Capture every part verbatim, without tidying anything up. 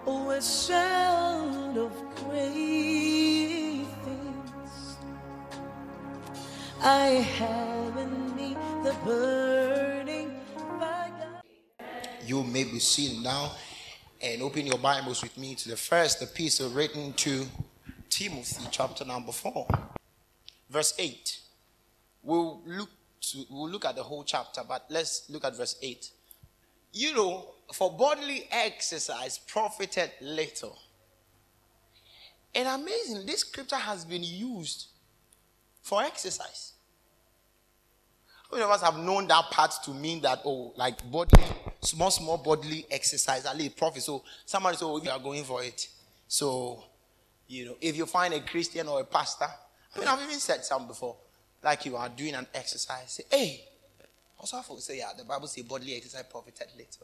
Oh, a sound of great things I have in me, the burning fire. You may be seen now and open your Bibles with me to the first epistle written to Timothy, chapter number four, verse eight. We'll look to, we'll look at the whole chapter, but let's look at verse eight. You know, for bodily exercise profited little. And amazing, this scripture has been used for exercise. How many of us have known that part to mean that, oh, like bodily, small, small bodily exercise, at least profit. So somebody said, oh, if you are going for it. So, you know, if you find a Christian or a pastor, I mean, I've even said some before, like you are doing an exercise, say, hey, also I say, yeah, the Bible says bodily exercise profited little.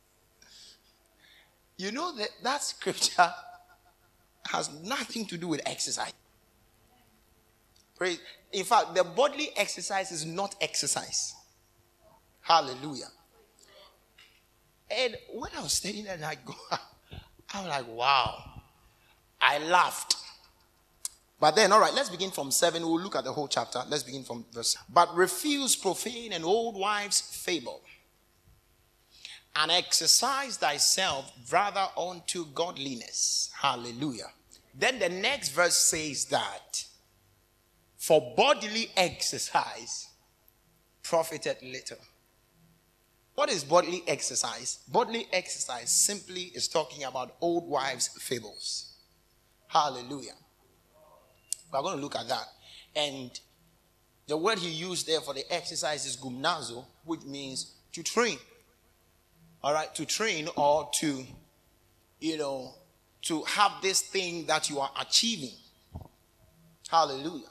You know that that scripture has nothing to do with exercise. Praise. In fact, the bodily exercise is not exercise. Hallelujah. And when I was studying that, I go, I was like, wow. I laughed. But then, all right, let's begin from seven. We'll look at the whole chapter. Let's begin from verse. But refuse profane and old wives' fable, and exercise thyself rather unto godliness. Hallelujah. Then the next verse says that for bodily exercise profited little. What is bodily exercise? Bodily exercise simply is talking about old wives' fables. Hallelujah. We're going to look at that. And the word he used there for the exercise is gymnazo, which means to train. All right, to train or to, you know, to have this thing that you are achieving. Hallelujah.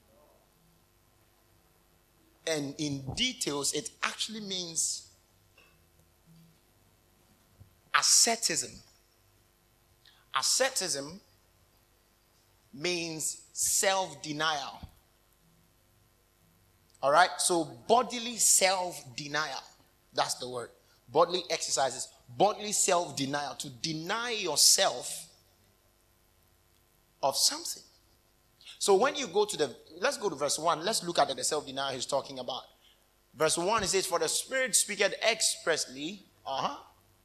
And in details, it actually means asceticism. Asceticism means self-denial. All right, so bodily self-denial. That's the word. Bodily exercises, bodily self-denial, to deny yourself of something. So when you go to the, let's go to verse one. Let's look at the self-denial he's talking about. Verse one, it says, for the Spirit speaketh expressly, uh-huh,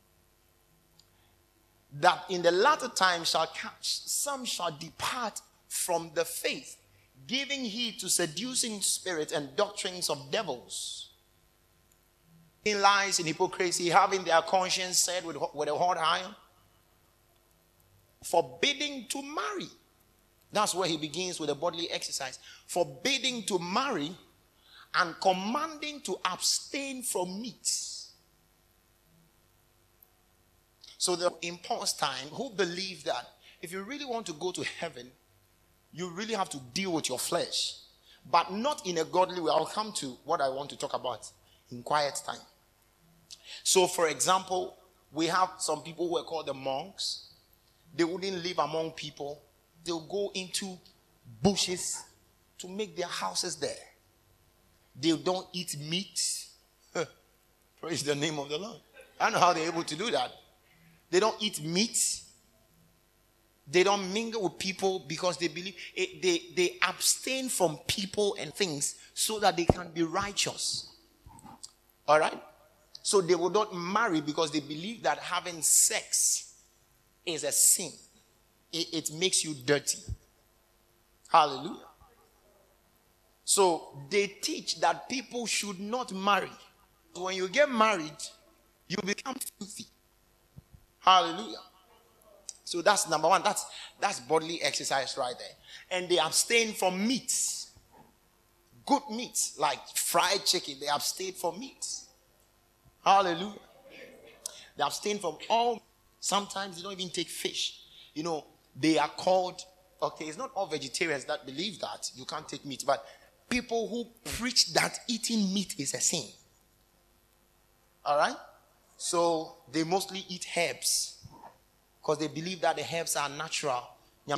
that in the latter time shall catch, some shall depart from the faith, giving heed to seducing spirits and doctrines of devils, in lies and hypocrisy, having their conscience set with, with a hot iron, forbidding to marry. That's where he begins with a bodily exercise. Forbidding to marry and commanding to abstain from meats. So the impulse time, who believe that if you really want to go to heaven, you really have to deal with your flesh. But not in a godly way. I'll come to what I want to talk about in quiet time. So for example, we have some people who are called the monks. They wouldn't live among people. They'll go into bushes to make their houses there. They don't eat meat. Praise the name of the Lord. I don't know how they're able to do that. They don't eat meat. They don't mingle with people because they believe it, they, they abstain from people and things so that they can be righteous. All right? So they will not marry because they believe that having sex is a sin. It, it makes you dirty. Hallelujah. So they teach that people should not marry. When you get married, you become filthy. Hallelujah. So that's number one. That's that's bodily exercise right there. And they abstain from meats. Good meats, like fried chicken. They abstain from meats. Hallelujah. They abstain from all. Sometimes they don't even take fish. You know, they are called, okay, it's not all vegetarians that believe that you can't take meat, but people who preach that eating meat is a sin. All right? So they mostly eat herbs because they believe that the herbs are natural. So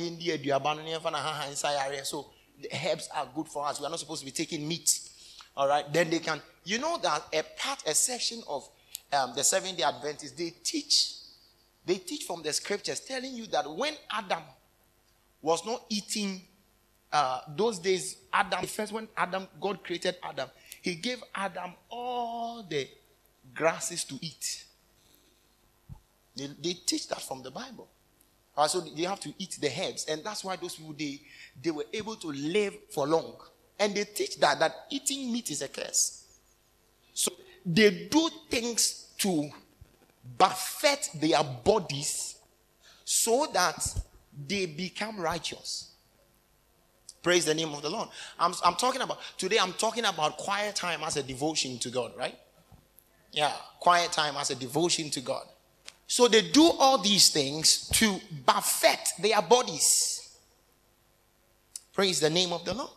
the herbs are good for us. We are not supposed to be taking meat. All right? Then they can, you know that a part, a section of um, the Seventh-day Adventists, they teach They teach from the scriptures telling you that when Adam was not eating, uh, those days, Adam, first when Adam, God created Adam, he gave Adam all the grasses to eat. They, they teach that from the Bible. Uh, so they have to eat the herbs. And that's why those people, they, they were able to live for long. And they teach that, that eating meat is a curse. So they do things to buffet their bodies so that they become righteous. Praise the name of the Lord. I'm, I'm talking about, today I'm talking about quiet time as a devotion to God, right? Yeah, quiet time as a devotion to God. So they do all these things to buffet their bodies. Praise the name of the Lord.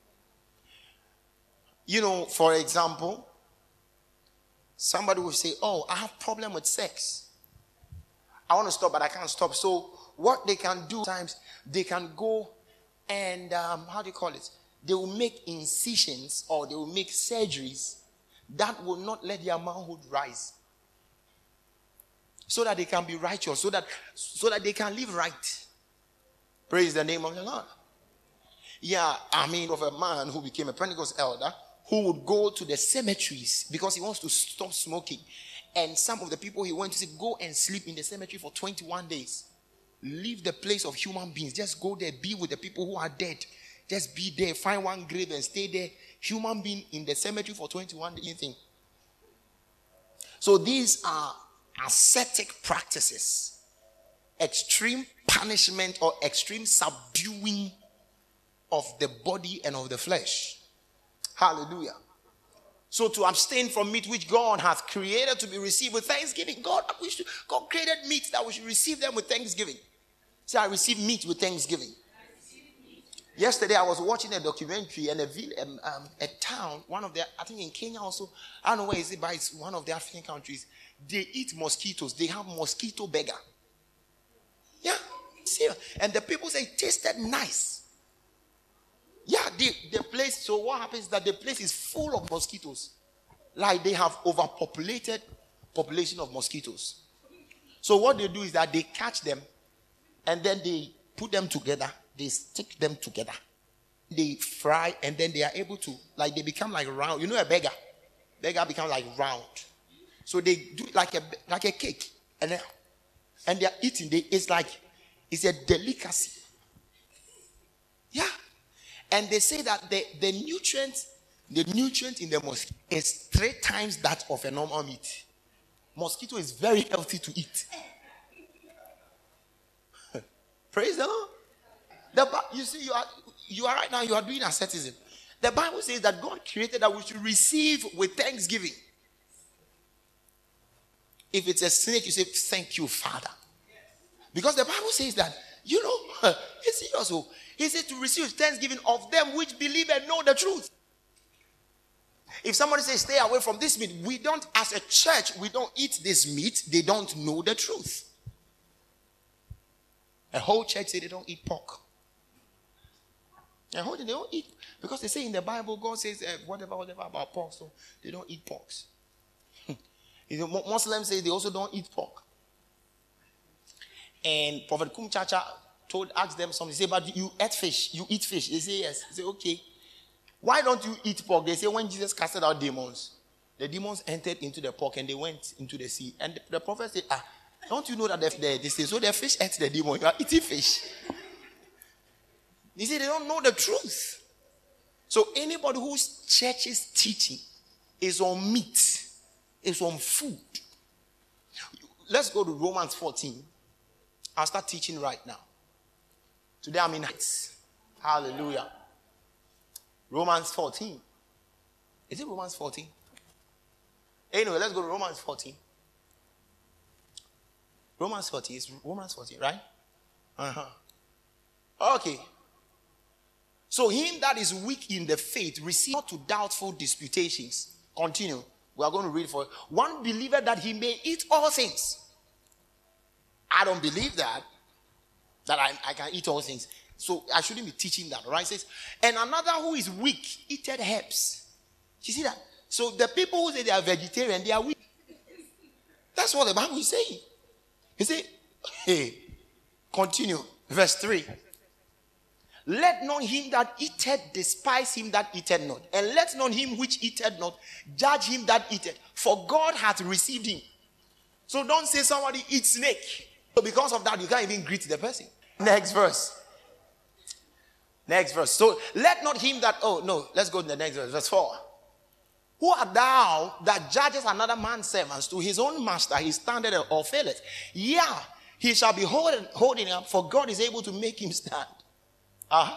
You know, for example, somebody will say, oh, I have problem with sex. I want to stop, but I can't stop. So what they can do times, they can go and, um, how do you call it? They will make incisions or they will make surgeries that will not let their manhood rise. So that they can be righteous, so that, so that they can live right. Praise the name of the Lord. Yeah, I mean of a man who became a Pentecost elder who would go to the cemeteries because he wants to stop smoking. And some of the people he went to say, go and sleep in the cemetery for twenty-one days. Leave the place of human beings. Just go there, be with the people who are dead. Just be there, find one grave and stay there. Human being in the cemetery for twenty-one days. Anything. So these are ascetic practices. Extreme punishment or extreme subduing of the body and of the flesh. Hallelujah. So to abstain from meat which God hath created to be received with thanksgiving. God, we should, God created meat that we should receive them with thanksgiving. So I receive meat with thanksgiving. Yesterday I was watching a documentary and a, um, um, a town, one of the, I think in Kenya also, I don't know where is it, but it's one of the African countries. They eat mosquitoes. They have mosquito burger. Yeah, see, and the people say it tasted nice. Yeah, the, the place, so what happens is that the place is full of mosquitoes. Like they have overpopulated population of mosquitoes. So what they do is that they catch them and then they put them together. They stick them together. They fry and then they are able to, like they become like round. You know a burger? Burger become like round. So they do it like a, like a cake. And, then, and they are eating. They, it's like, it's a delicacy. Yeah. And they say that the, the nutrients, the nutrient in the mosquito is three times that of a normal meat. Mosquito is very healthy to eat. Praise the Lord. The, you see, you are you are right now, you are doing asceticism. The Bible says that God created that we should receive with thanksgiving. If it's a snake, you say, thank you, Father. Because the Bible says that, you know, it's serious. He said to receive thanksgiving of them which believe and know the truth. If somebody says stay away from this meat, we don't, as a church, we don't eat this meat. They don't know the truth. A whole church say they don't eat pork. A whole they don't eat, because they say in the Bible, God says uh, whatever, whatever about pork, so they don't eat pork. You know, Muslims say they also don't eat pork. And Prophet Kumchacha told, asked them something. He said, but you eat fish. You eat fish. They say yes. He said, okay. Why don't you eat pork? They say when Jesus casted out demons, the demons entered into the pork and they went into the sea. And the, the prophet said, ah, don't you know that they, they say, so the fish ate the demon. You are eating fish. He said they don't know the truth. So anybody whose church's teaching is on meat, is on food. Let's go to Romans fourteen. I'll start teaching right now. Today I'm in Heights. Hallelujah. Romans fourteen. Is it Romans fourteen? Anyway, let's go to Romans fourteen. Romans fourteen is Romans fourteen, right? Uh-huh. Okay. So him that is weak in the faith, receive not to doubtful disputations. Continue. We are going to read for one believer that he may eat all things. I don't believe that. That I, I can eat all things. So I shouldn't be teaching that, right? It says, and another who is weak, eateth herbs. You see that? So the people who say they are vegetarian, they are weak. That's what the Bible is saying. You see, hey, continue. Verse three. Let not him that eateth despise him that eateth not, and let not him which eateth not judge him that eateth, for God hath received him. So don't say somebody eats snake. So because of that, you can't even greet the person. Next verse. Next verse. So let not him that, oh no, let's go to the next verse. Verse four. Who art thou that judges another man's servants? To his own master he standeth or faileth. Yeah, he shall be holding, holding up, for God is able to make him stand. Uh-huh.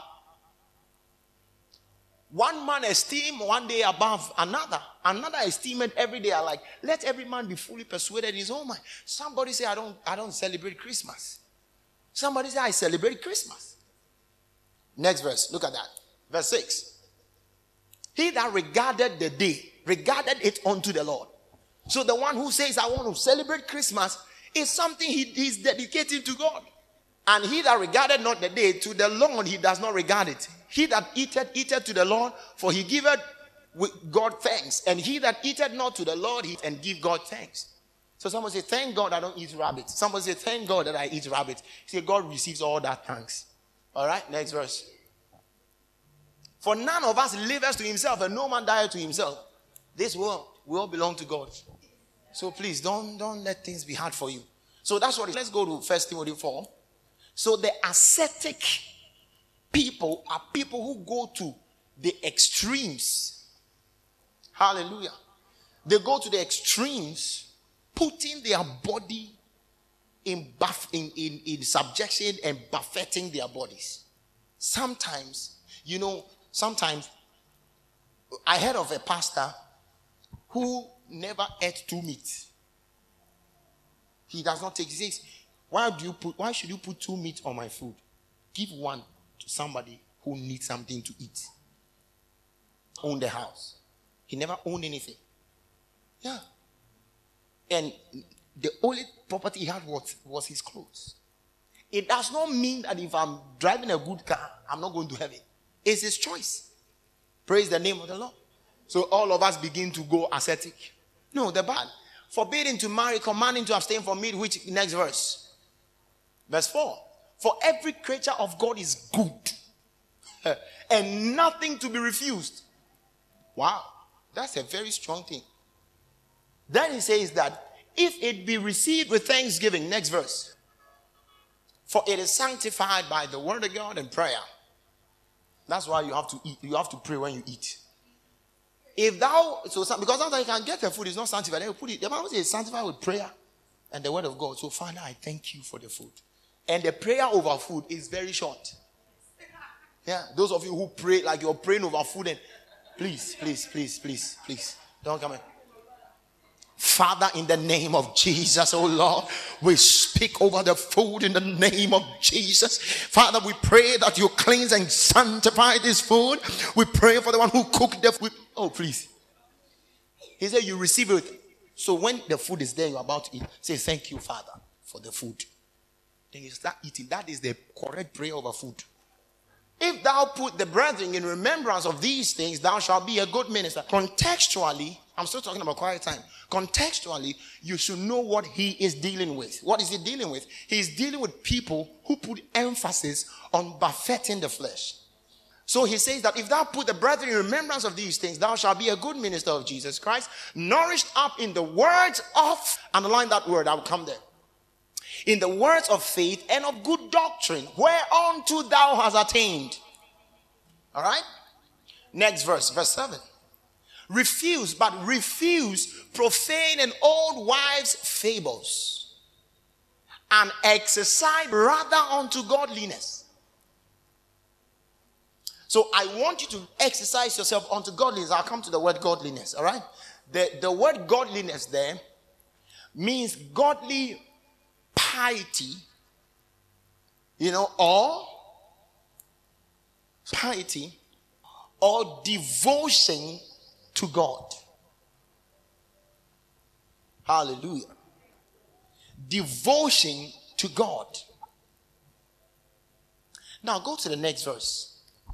One man esteem one day above another. Another esteemed every day alike. Let every man be fully persuaded in his own mind. Somebody say, I don't, I don't celebrate Christmas. Somebody say, I celebrate Christmas. Next verse. Look at that. Verse six. He that regarded the day, regarded it unto the Lord. So the one who says, I want to celebrate Christmas, is something he is dedicating to God. And he that regarded not the day, to the Lord he does not regard it. He that eateth, eateth to the Lord, for he giveth God thanks. And he that eateth not to the Lord, he and give God thanks. So someone say, thank God I don't eat rabbit. Someone say, thank God that I eat rabbit. Say, God receives all that thanks. All right, next verse. For none of us liveth to himself, and no man dieth to himself. This world, we all belong to God. So please, don't, don't let things be hard for you. So that's what it is. Let's go to First Timothy four. So the ascetic people are people who go to the extremes. Hallelujah. They go to the extremes, putting their body in, buff, in, in, in subjection and buffeting their bodies. Sometimes, you know, sometimes I heard of a pastor who never ate two meats. He does not take, he says, Why do you put? Why should you put two meat on my food? Give one to somebody who needs something to eat. Own the house. He never owned anything. Yeah. And the only property he had was, was his clothes. It does not mean that if I'm driving a good car, I'm not going to heaven. It's his choice. Praise the name of the Lord. So all of us begin to go ascetic. No, the bad. Forbidding to marry, commanding to abstain from meat. Which next verse? Verse four. For every creature of God is good and nothing to be refused. Wow. That's a very strong thing. Then he says that if it be received with thanksgiving, next verse. For it is sanctified by the word of God and prayer. That's why you have to eat. You have to pray when you eat. If thou, so because sometimes you can get the food, it's not sanctified. Then you put it, the Bible says it's sanctified with prayer and the word of God. So Father, I thank you for the food. And the prayer over food is very short. Yeah, those of you who pray like you're praying over food, and please, please, please, please, please, don't come in. Father, in the name of Jesus, oh Lord, we speak over the food in the name of Jesus. Father, we pray that you cleanse and sanctify this food. We pray for the one who cooked the food. Oh, please. He said you receive it. So when the food is there, you're about to eat, say thank you, Father, for the food. Then you start eating. That is the correct prayer over food. If thou put the brethren in remembrance of these things, thou shalt be a good minister. Contextually, I'm still talking about quiet time. Contextually, you should know what he is dealing with. What is he dealing with? He's dealing with people who put emphasis on buffeting the flesh. So he says that if thou put the brethren in remembrance of these things, thou shalt be a good minister of Jesus Christ, nourished up in the words of, underline that word, I will come there. In the words of faith and of good doctrine, whereunto thou hast attained. All right? Next verse, verse seven. Refuse, but refuse profane and old wives' fables, and exercise rather unto godliness. So I want you to exercise yourself unto godliness. I'll come to the word godliness, all right? The, the word godliness there means godly piety, you know, or piety, or devotion to God. Hallelujah. Devotion to God. Now go to the next verse.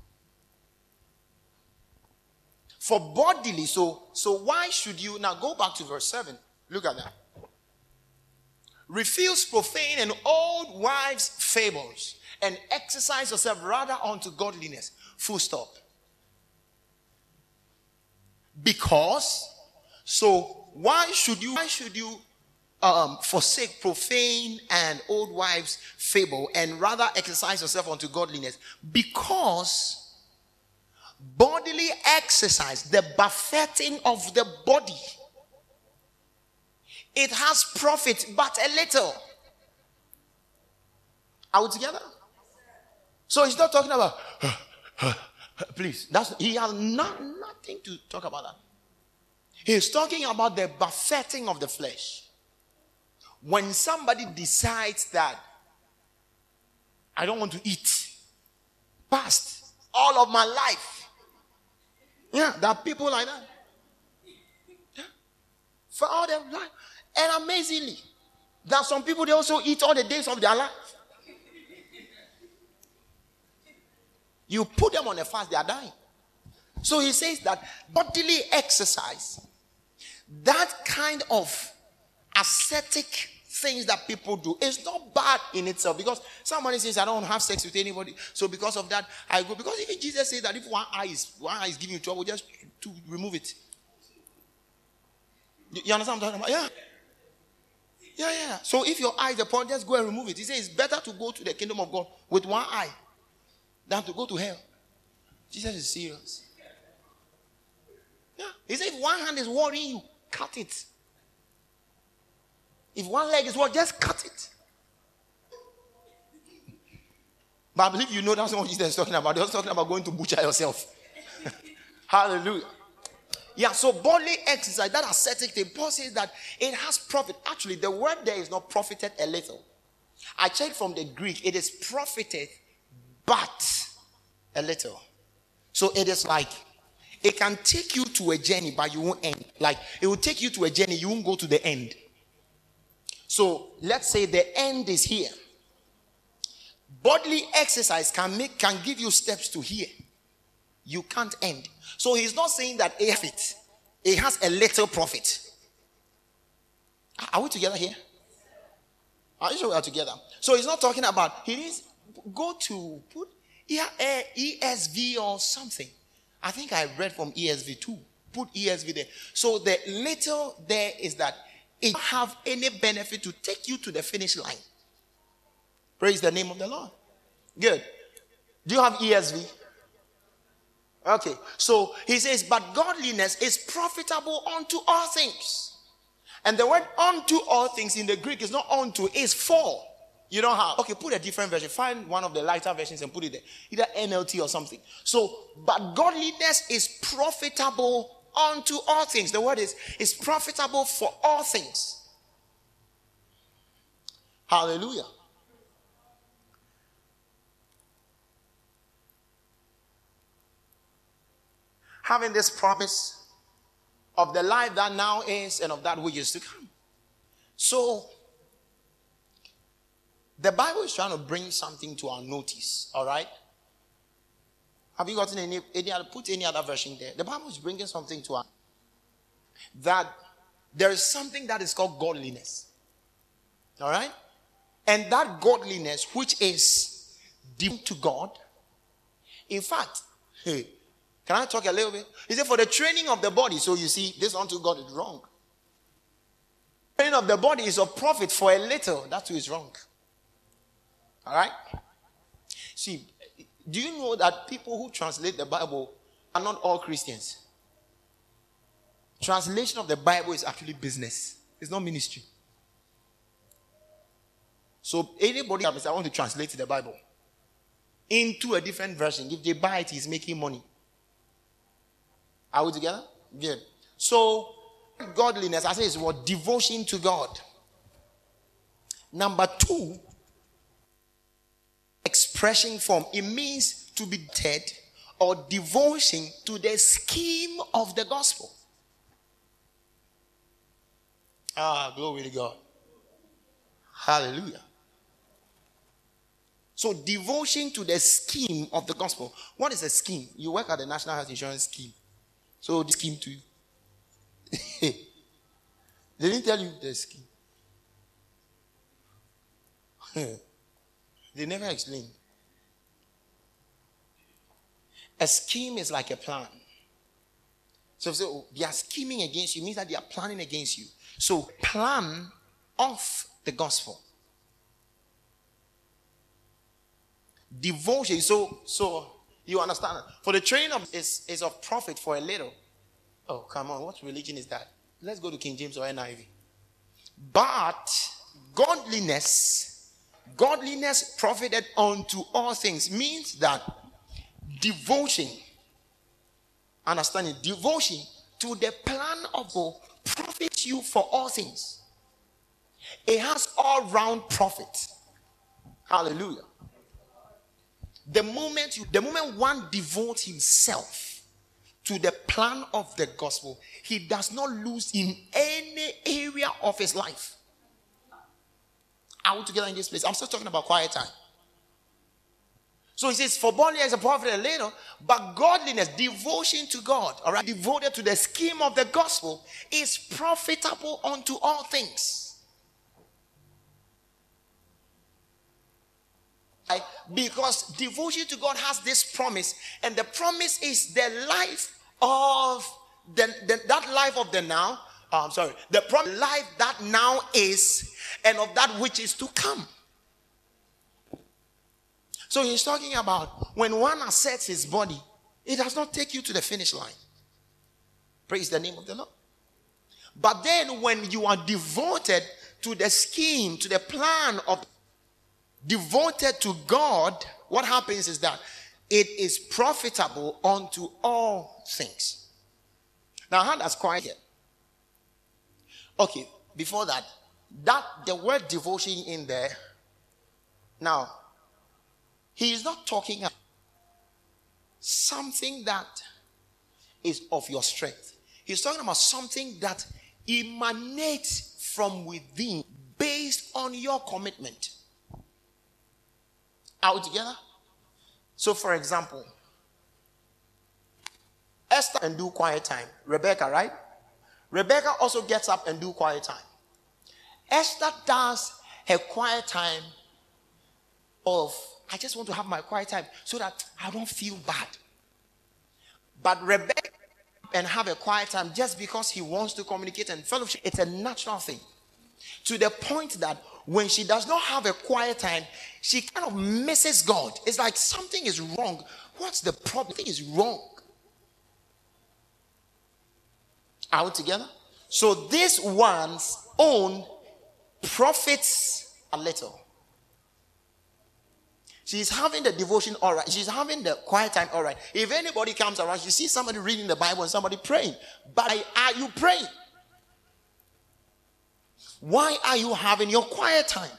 For bodily, so so why should you now go back to verse seven? Look at that. Refuse profane and old wives' fables, and exercise yourself rather unto godliness. Full stop. Because, so why should you, why should you um, forsake profane and old wives' fable and rather exercise yourself unto godliness? Because bodily exercise, the buffeting of the body, it has profit but a little. Are we together? So he's not talking about please, that's he has not, nothing to talk about that. He's talking about the buffeting of the flesh. When somebody decides that I don't want to eat past all of my life. Yeah, there are people like that. Yeah. For all their life. And amazingly, there are some people, they also eat all the days of their life. You put them on a fast, they are dying. So he says that bodily exercise, that kind of ascetic things that people do, is not bad in itself. Because somebody says, I don't have sex with anybody, so because of that, I go. Because even Jesus said that if one eye is, one eye is giving you trouble, just to remove it. You, you understand what I'm talking about? Yeah. Yeah, yeah. So if your eye is a problem, just go and remove it. He says it's better to go to the kingdom of God with one eye than to go to hell. Jesus is serious. Yeah. He said if one hand is worrying you, cut it. If one leg is worrying, just cut it. But I believe you know that's not what Jesus is talking about. He's talking about going to butcher yourself. Hallelujah. Yeah, so bodily exercise, that ascetic thing, Paul says that it has profit. Actually, the word there is not profited a little. I checked from the Greek, it is profited, but a little. So it is like, it can take you to a journey, but you won't end. Like, it will take you to a journey, you won't go to the end. So, let's say the end is here. Bodily exercise can make, can give you steps to here. You can't end. So he's not saying that if it, it has a little profit. Are we together here? Are you sure we are together? So he's not talking about, he needs, go to, put E S V or something. I think I read from E S V too. Put E S V there. So the little there is that it don't have any benefit to take you to the finish line. Praise the name of the Lord. Good. Do you have E S V? Okay, so he says, but godliness is profitable unto all things. And the word unto all things in the Greek is not unto, it's for. You don't have, okay, put a different version. Find one of the lighter versions and put it there. Either N L T or something. So, but godliness is profitable unto all things. The word is, is profitable for all things. Hallelujah. Having this promise of the life that now is and of that which is to come. So, the Bible is trying to bring something to our notice, all right? Have you gotten any, any other, put any other version there? The Bible is bringing something to our, that there is something that is called godliness, all right? And that godliness, which is devoted to God, in fact, hey, can I talk a little bit? He said, for the training of the body. So you see, this unto God is wrong. Training of the body is of profit for a little. That too is wrong. All right? See, do you know that people who translate the Bible are not all Christians? Translation of the Bible is actually business. It's not ministry. So anybody that says, I want to translate the Bible into a different version, if they buy it, he's making money. Are we together? Good. So, godliness, I say, is what? Devotion to God. Number two, expression form. It means to be dead or devotion to the scheme of the gospel. Ah, glory to God. Hallelujah. So, devotion to the scheme of the gospel. What is a scheme? You work at the National Health Insurance Scheme. So the scheme to you. They didn't tell you the scheme. They never explain. A scheme is like a plan. So, so they are scheming against you, means that they are planning against you. So plan off the gospel. Devotion. So, so you understand. For the training of is, is of profit for a little. Oh, come on. What religion is that? Let's go to King James or N I V. But godliness, godliness profited unto all things, means that devotion, understanding, devotion to the plan of God profits you for all things. It has all round profit. Hallelujah. The moment you, the moment one devotes himself to the plan of the gospel, he does not lose in any area of his life. Are we together in this place? I'm still talking about quiet time. So he says, for bodily is a profit a little, but godliness, devotion to God, all right, devoted to the scheme of the gospel, is profitable unto all things. Right? Because devotion to God has this promise, and the promise is the life of the, the that life of the now. Oh, I'm sorry, the promise life that now is, and of that which is to come. So he's talking about when one asserts his body, it does not take you to the finish line. Praise the name of the Lord. But then when you are devoted to the scheme, to the plan of, devoted to God, what happens is that it is profitable unto all things. Now, how does quiet here? Okay, before that, that the word devotion in there, now, he is not talking about something that is of your strength. He's talking about something that emanates from within based on your commitment. Are we together? So, for example, Esther and do quiet time. Rebecca, right? Rebecca also gets up and do quiet time. Esther does her quiet time of, I just want to have my quiet time so that I don't feel bad. But Rebecca and have a quiet time just because he wants to communicate and fellowship. It's a natural thing. To the point that when she does not have a quiet time, she kind of misses God. It's like something is wrong. What's the problem? Something is wrong. Are we together? So this one's own profits a little. She's having the devotion all right. She's having the quiet time all right. If anybody comes around, you see somebody reading the Bible and somebody praying. But are you praying? Why are you having your quiet time?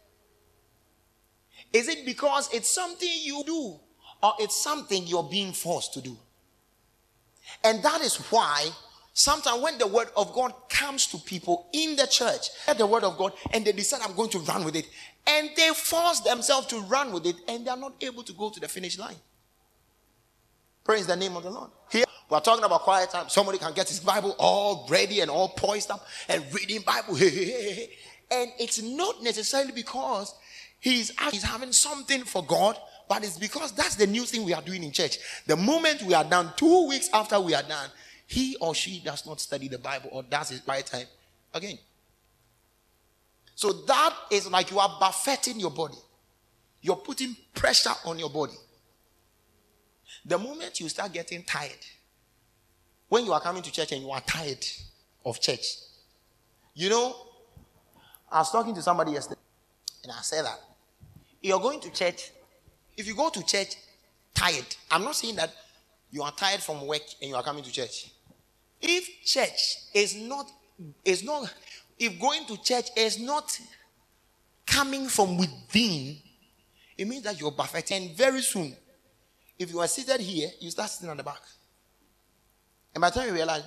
Is it because it's something you do, or it's something you're being forced to do? And that is why sometimes when the word of God comes to people in the church, at the word of God, and they decide I'm going to run with it, and they force themselves to run with it, and they are not able to go to the finish line. Praise the name of the Lord. Here we're talking about quiet time. Somebody can get his Bible all ready and all poised up and reading Bible. And it's not necessarily because he's, he's having something for God, but it's because that's the new thing we are doing in church. The moment we are done, two weeks after we are done, he or she does not study the Bible or does his quiet time again. So that is like you are buffeting your body. You're putting pressure on your body. The moment you start getting tired, when you are coming to church and you are tired of church, you know, I was talking to somebody yesterday and I said that you're going to church. If you go to church tired, I'm not saying that you are tired from work and you are coming to church. If church is not, is not, if going to church is not coming from within, it means that you're buffeting. And very soon, if you are seated here, you start sitting on the back. And by the time you realize,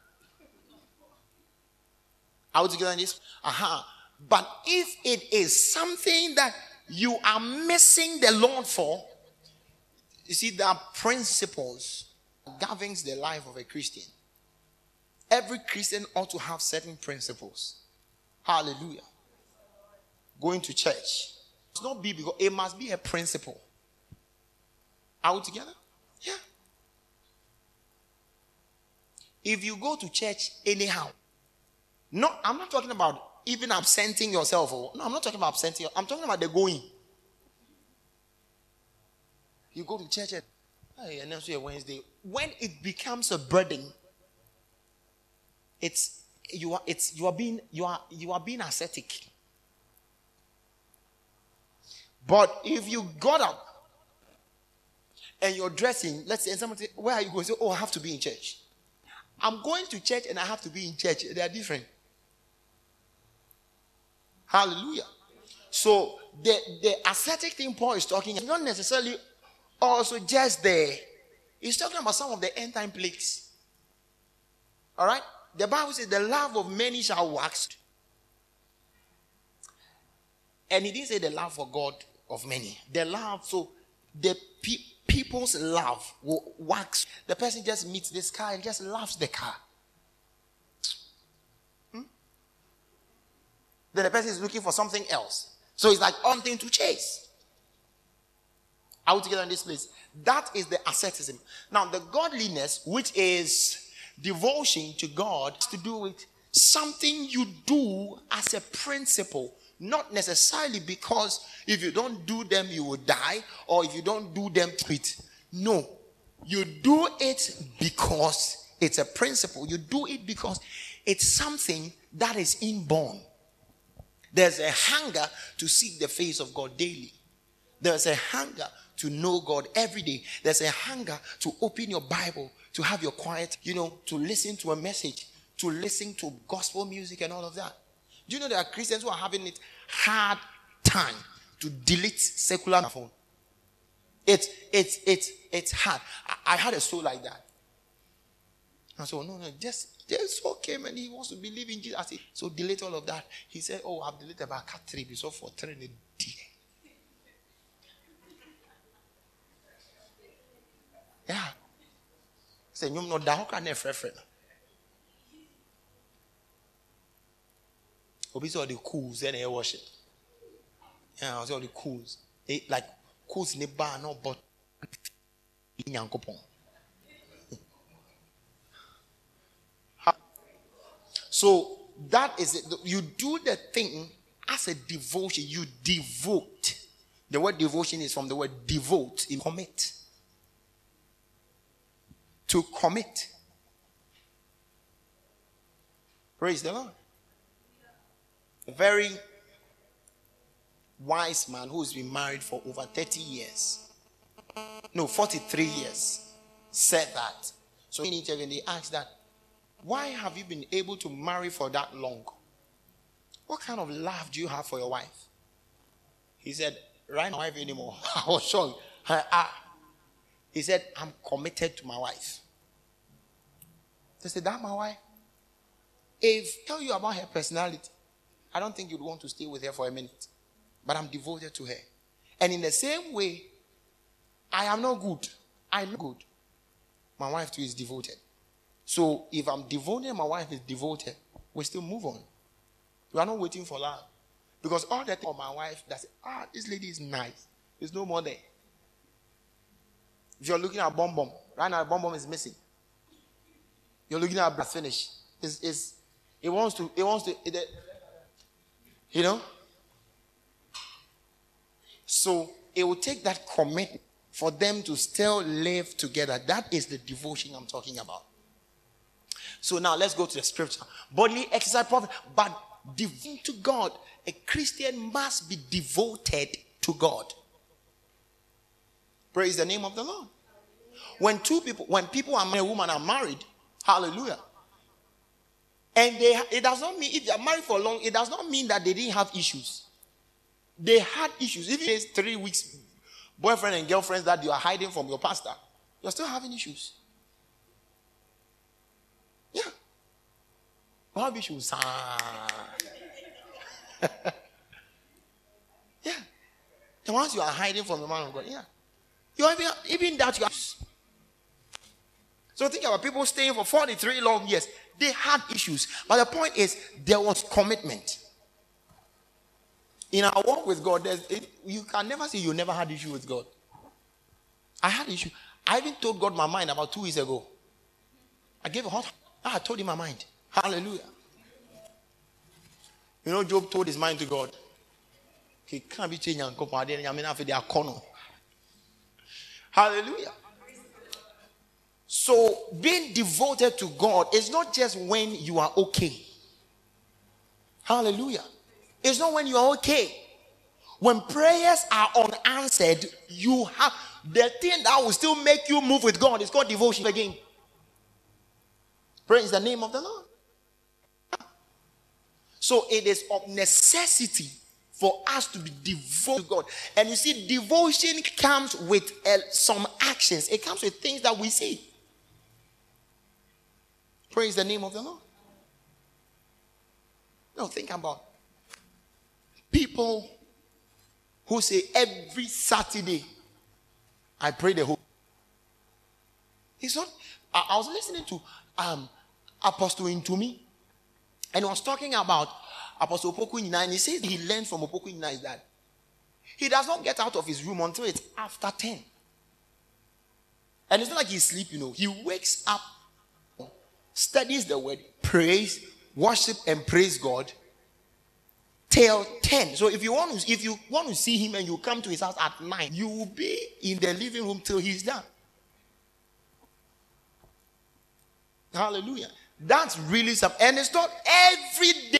are we together in this? Aha. But if it is something that you are missing the Lord for, you see, there are principles that governs the life of a Christian. Every Christian ought to have certain principles. Hallelujah. Going to church. It's not be because it must be a principle. Are we together? Yeah. If you go to church anyhow, no, I'm not talking about even absenting yourself. Or, no, I'm not talking about absenting. I'm talking about the going. You go to church and, hey, and next week Wednesday. When it becomes a burden, it's you are it's you are being you are you are being ascetic. But if you got up and you're dressing, let's say, and someone say, where are you going? Say, oh, I have to be in church. I'm going to church and I have to be in church. They are different. Hallelujah. So the, the ascetic thing Paul is talking is not necessarily also just there. He's talking about some of the end time plagues. All right? The Bible says the love of many shall wax. And he didn't say the love for God of many. The love, so the pe- people's love will wax. The person just meets this car and just loves the car. Hmm? Then the person is looking for something else. So it's like something to chase. Are we together in this place? That is the asceticism. Now, the godliness, which is devotion to God, has to do with something you do as a principle. Not necessarily because if you don't do them, you will die, or if you don't do them, quit. No. You do it because it's a principle. You do it because it's something that is inborn. There's a hunger to seek the face of God daily. There's a hunger to know God every day. There's a hunger to open your Bible, to have your quiet, you know, to listen to a message, to listen to gospel music and all of that. Do you know there are Christians who are having it hard time to delete secular phone? It's it's it's it's hard. I, I had a soul like that. I said, oh, no, no, just just okay, man. He wants to believe in Jesus. I said, so delete all of that. He said, oh, I've deleted about cat three so for three. Yeah. Say, you know, that can never friend. Obviously, all the cools and they worship. Yeah, all the cools. They like cools in the bar, no, but in Yankopon. So that is it. You do the thing as a devotion. You devote. The word devotion is from the word devote, in commit. To commit. Praise the Lord. A very wise man who's been married for over thirty years, no, forty-three years, said that. So in interview, they asked that, why have you been able to marry for that long? What kind of love do you have for your wife? He said, right now, wife anymore. I was shocked. He said, I'm committed to my wife. They said, that my wife? If I tell you about her personality, I don't think you'd want to stay with her for a minute. But I'm devoted to her. And in the same way, I am not good. I'm not good. My wife too is devoted. So if I'm devoted and my wife is devoted, we still move on. We are not waiting for love. Because all the time my wife, that's ah, this lady is nice. There's no more there. If you're looking at Bomb Bomb, right now Bomb Bomb is missing. You're looking at Brass Finish. It's, it's, it wants to, it wants to, it, you know? So it will take that commitment for them to still live together. That is the devotion I'm talking about. So now let's go to the scripture. Bodily exercise, profit, but devoted to God. A Christian must be devoted to God. Praise the name of the Lord. When two people, when people and a woman are married, hallelujah. And they, it does not mean, if they are married for long, it does not mean that they didn't have issues. They had issues. Even if it's three weeks, boyfriend and girlfriends that you are hiding from your pastor, you're still having issues. Yeah. You have issues. Yeah. And once you are hiding from the man of God, yeah. You even, even that you are. So think about people staying for forty-three long years. They had issues. But the point is, there was commitment. In our walk with God, there's, it, you can never say you never had issue with God. I had issue. I even told God my mind about two weeks ago. I gave a hot. I told him my mind. Hallelujah. You know, Job told his mind to God. He can't be changing. Hallelujah. So being devoted to God is not just when you are okay. Hallelujah. It's not when you are okay. When prayers are unanswered, you have the thing that will still make you move with God. It's called devotion again. Praise the name of the Lord. So it is of necessity for us to be devoted to God. And you see, devotion comes with uh, some actions. It comes with things that we see. Praise the name of the Lord. Now think about people who say every Saturday I pray the whole. It's not. I, I was listening to um, Apostle Intumi, and he was talking about Apostle Opoku Nyina, and he says he learned from Opoku Nyina is that he does not get out of his room until it's after ten. And it's not like he's sleeping, you know. He wakes up, studies the word, prays, worship, and praise God till ten. So if you want to, if you want to see him and you come to his house at nine, you will be in the living room till he's done. Hallelujah. That's really something. And it's not every day.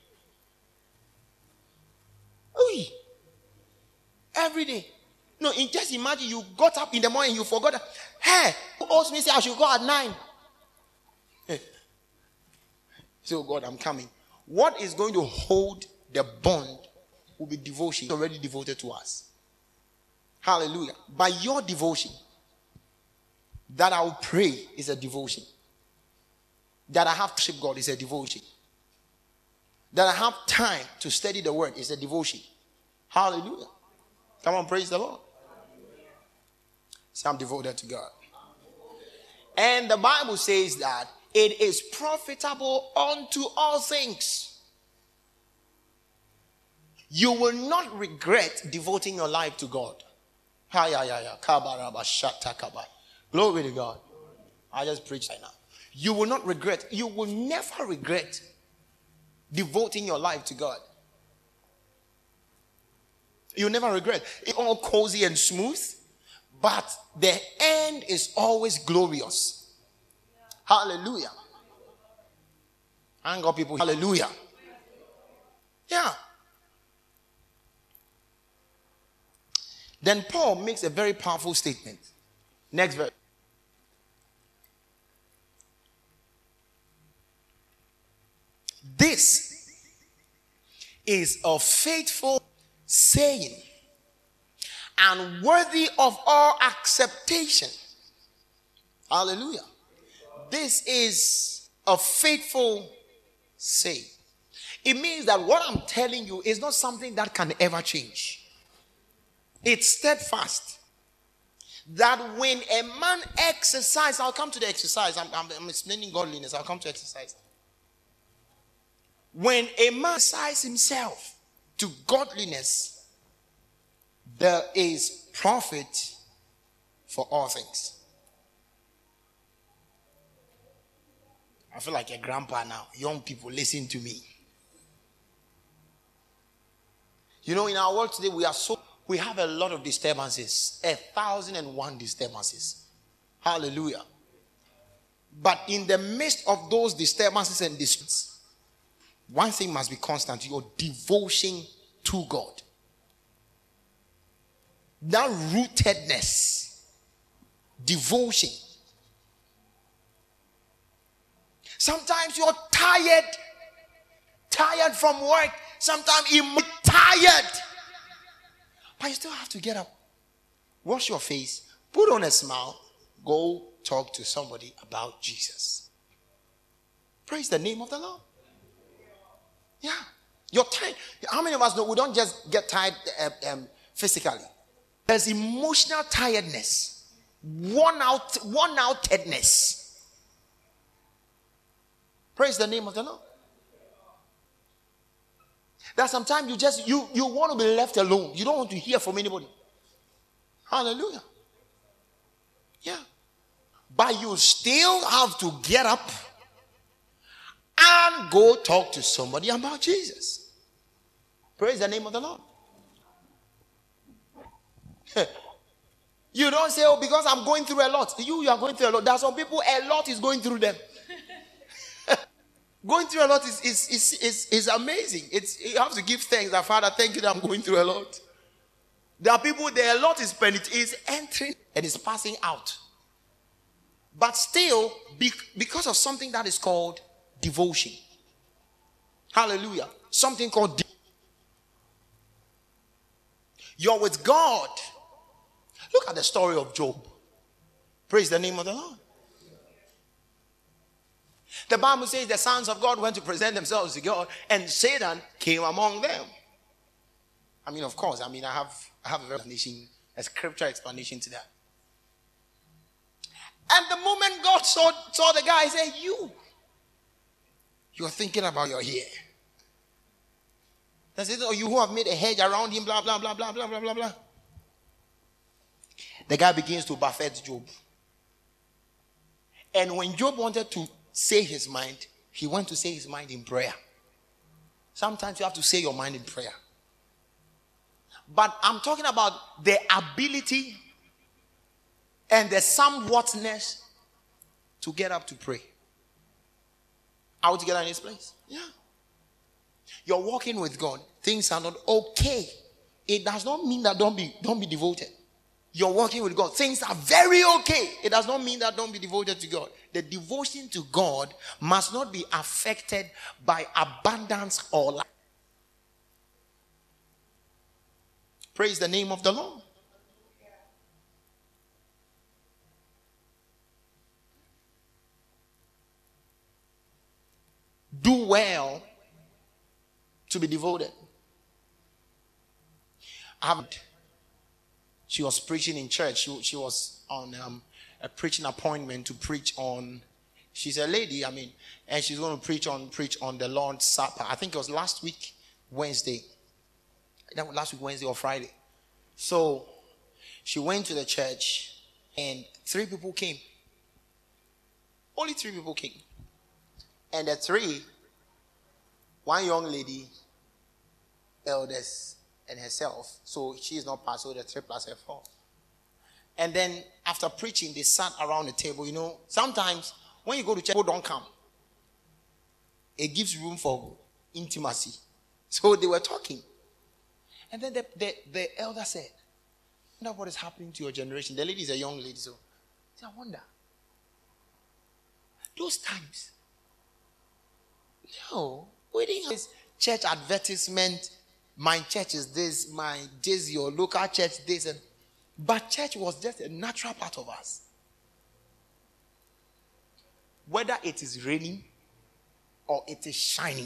Oy. Every day. No, in, just imagine you got up in the morning, you forgot that. Hey, who owes me say I should go at nine? Hey. So God, I'm coming. What is going to hold the bond will be devotion. It's already devoted to us. Hallelujah. By your devotion, that I will pray is a devotion. That I have to worship God is a devotion. That I have time to study the word is a devotion. Hallelujah. Come on, praise the Lord. Say, I'm devoted to God. And the Bible says that it is profitable unto all things. You will not regret devoting your life to God. Glory to God. I just preached right now. You will not regret. You will never regret devoting your life to God. You'll never regret. It's all cozy and smooth, but the end is always glorious. Hallelujah. I ain't got people. Hallelujah. Yeah. Then Paul makes a very powerful statement. Next verse. This is a faithful saying and worthy of all acceptation. Hallelujah. This is a faithful saying. It means that what I'm telling you is not something that can ever change. It's steadfast. That when a man exercises, I'll come to the exercise. I'm, I'm, I'm explaining godliness. I'll come to exercise. When a man exercises himself to godliness, there is profit for all things. I feel like a grandpa now. Young people, listen to me. You know, in our world today, we are so we have a lot of disturbances, a thousand and one disturbances. Hallelujah. But in the midst of those disturbances and disputes, one thing must be constant: your devotion to God. That rootedness, devotion. Sometimes you're tired, tired from work. Sometimes you're tired. But you still have to get up, wash your face, put on a smile, go talk to somebody about Jesus. Praise the name of the Lord. Yeah. You're tired. How many of us know we don't just get tired uh, um, physically? There's emotional tiredness, worn out, worn outedness. Praise the name of the Lord. That sometimes you just you you want to be left alone. You don't want to hear from anybody. Hallelujah. Yeah. But you still have to get up and go talk to somebody about Jesus. Praise the name of the Lord. You don't say, oh, because I'm going through a lot. You, you are going through a lot. There are some people, a lot is going through them. Going through a lot is, is, is, is, is amazing. It's, you have to give thanks. That Father, thank you that I'm going through a lot. There are people, there a lot is penetrating, is entering and is passing out. But still, because of something that is called devotion. Hallelujah. Something called de- You're with God. Look at the story of Job. Praise the name of the Lord. The Bible says the sons of God went to present themselves to God, and Satan came among them. I mean, of course, I mean, I have, I have a explanation, a scripture explanation to that. And the moment God saw, saw the guy, he said, you, you're thinking about your hair. That's it. Or you who have made a hedge around him, blah, blah, blah, blah, blah, blah, blah, blah. The guy begins to buffet Job. And when Job wanted to say his mind, he went to say his mind in prayer. Sometimes you have to say your mind in prayer. But I'm talking about the ability and the somewhatness to get up to pray. Are we together in this place? Yeah. You're walking with God. Things are not okay. It does not mean that don't be, don't be devoted. You're walking with God. Things are very okay. It does not mean that don't be devoted to God. The devotion to God must not be affected by abundance or lack. Praise the name of the Lord. Do well to be devoted. I have She was preaching in church. She, she was on um, a preaching appointment to preach on. She's a lady, I mean, and she's going to preach on preach on the Lord's Supper. I think it was last week, Wednesday. That was last week, Wednesday or Friday. So she went to the church, and three people came. Only three people came, and the three, one young lady, elders, and herself. So she is not part, so the three plus her four. And then after preaching, they sat around the table. You know, sometimes when you go to church, people don't come. It gives room for intimacy. So they were talking. And then the, the, the elder said, I wonder what is happening to your generation. The lady is a young lady, so I wonder. Those times. No, we didn't have this church advertisement. My church is this, my this, your local church, this, and but church was just a natural part of us. Whether it is raining or it is shining,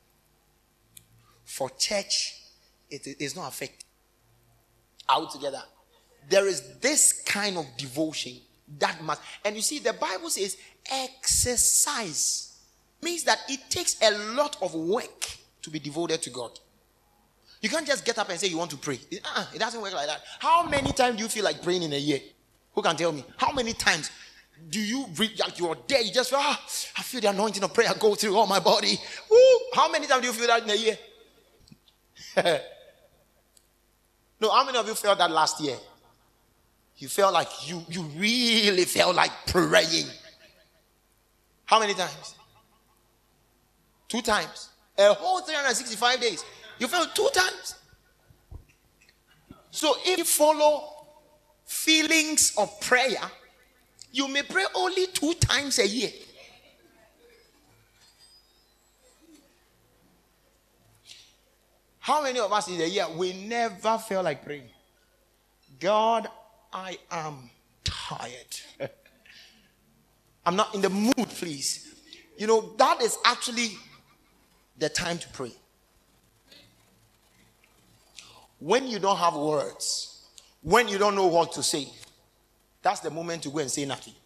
for church, it is not affected. Out together. There is this kind of devotion that must, and you see, the Bible says exercise means that it takes a lot of work to be devoted to God. You can't just get up and say you want to pray. It, uh, it doesn't work like that. How many times do you feel like praying in a year? Who can tell me? How many times do you read like you're there? You just feel, ah, I feel the anointing of prayer go through all my body. Woo. How many times do you feel that in a year? No, how many of you felt that last year? You felt like you, you really felt like praying. How many times? Two times. A whole three hundred sixty-five days. You felt two times. So if you follow feelings of prayer, you may pray only two times a year. How many of us in a year we never felt like praying? God, I am tired. I'm not in the mood, please. You know, that is actually the time to pray. When you don't have words, when you don't know what to say, that's the moment to go and say nothing.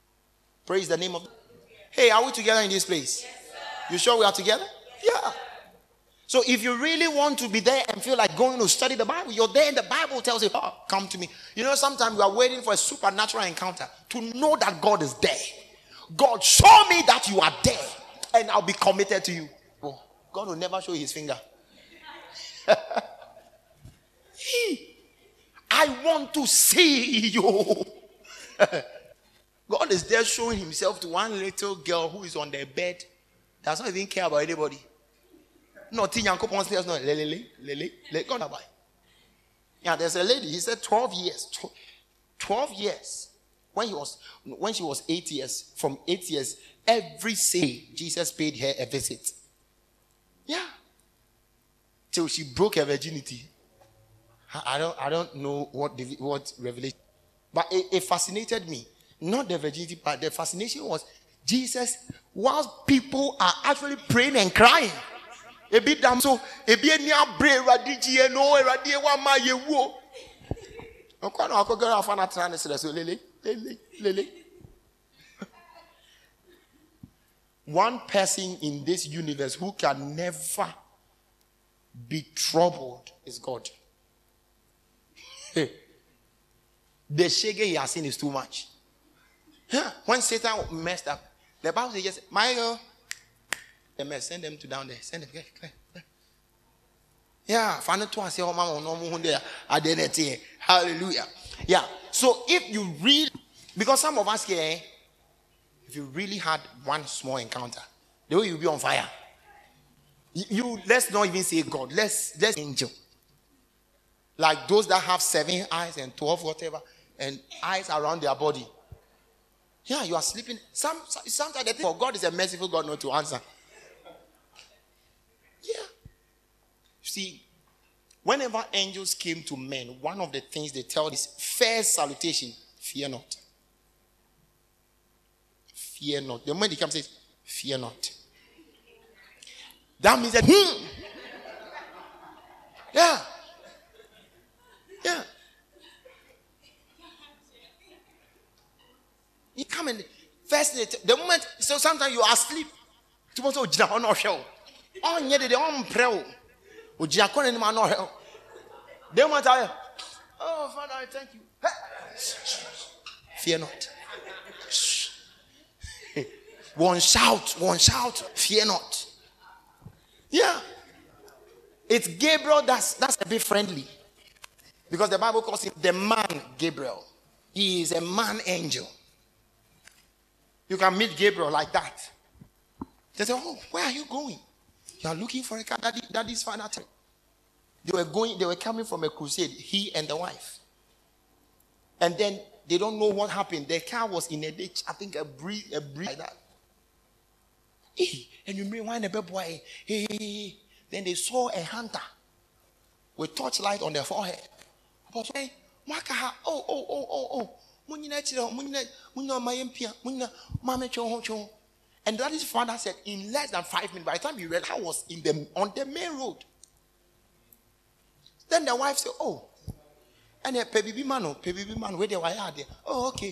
Praise the name of. Hey, are we together in this place? Yes, you sure we are together? Yes, yeah. So if you really want to be there and feel like going to study the Bible, you're there and the Bible tells you, oh, come to me. You know, sometimes you are waiting for a supernatural encounter to know that God is there. God, show me that you are there and I'll be committed to you. Oh, God will never show his finger. I want to see you. God is there showing himself to one little girl who is on their bed. Does not even care about anybody. Nothing. Yeah, there's a lady. He said twelve years. twelve years. When he was, when she was eight years, from eight years, every day Jesus paid her a visit. Yeah. Till she broke her virginity. I don't, I don't know what the, what revelation, but it, it fascinated me. Not the virginity part. The fascination was Jesus, whilst people are actually praying and crying. A bit damn so. A bit near brave radiji and no radie wa ma ye wo. Okwa na akogara afana tran se so lele lele lele. One person in this universe who can never be troubled is God. The shege he has seen is too much. Yeah. When Satan messed up, the Bible says, yes, Michael, the mess, send them to down there. Send them. Yeah. Hallelujah. Yeah. So if you read, because some of us here, if you really had one small encounter, the way you'll be on fire. You, you let's not even say God. Let's let's angel. Like those that have seven eyes and twelve whatever and eyes around their body. Yeah, you are sleeping. Some sometimes they think, oh, God is a merciful God not to answer. Yeah. See, whenever angels came to men, one of the things they tell is first salutation, fear not. Fear not. The moment he comes, says, fear not. That means that, hmm. Yeah. Yeah. You come in first the moment, so sometimes you are asleep. Tomorrow jina on show. On yet they on pray. Ujia kon any man no help. They want to, oh Father, I thank you. Fear not. One shout, one shout, fear not. Yeah. It's Gabriel that's that's a bit friendly. Because the Bible calls him the man Gabriel. He is a man angel. You can meet Gabriel like that. They say, oh, where are you going? You are looking for a car. Daddy, daddy's father. They were going, they were coming from a crusade, he and the wife. And then they don't know what happened. The car was in a ditch, I think a breeze, a breeze like that. Hey, and you may want a baby boy. Hey, then they saw a hunter with torchlight on their forehead. Oh, oh, oh, oh, oh, oh. And daddy's father said, in less than five minutes, by the time he read, I was in the on the main road. Then the wife said, oh, and a baby man, baby man, where they were there. Oh, okay.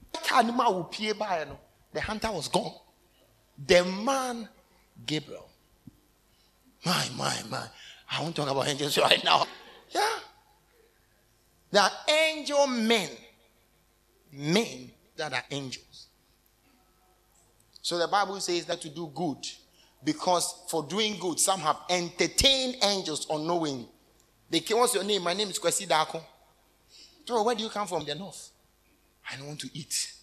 The hunter was gone. The man, Gabriel. My, my, my. I won't talk about angels right now. Yeah. There are angel men. Men that are angels. So the Bible says that to do good. Because for doing good, some have entertained angels unknowingly. They came, what's your name? My name is Kwesi Dako. So where do you come from? The north. I don't want to eat.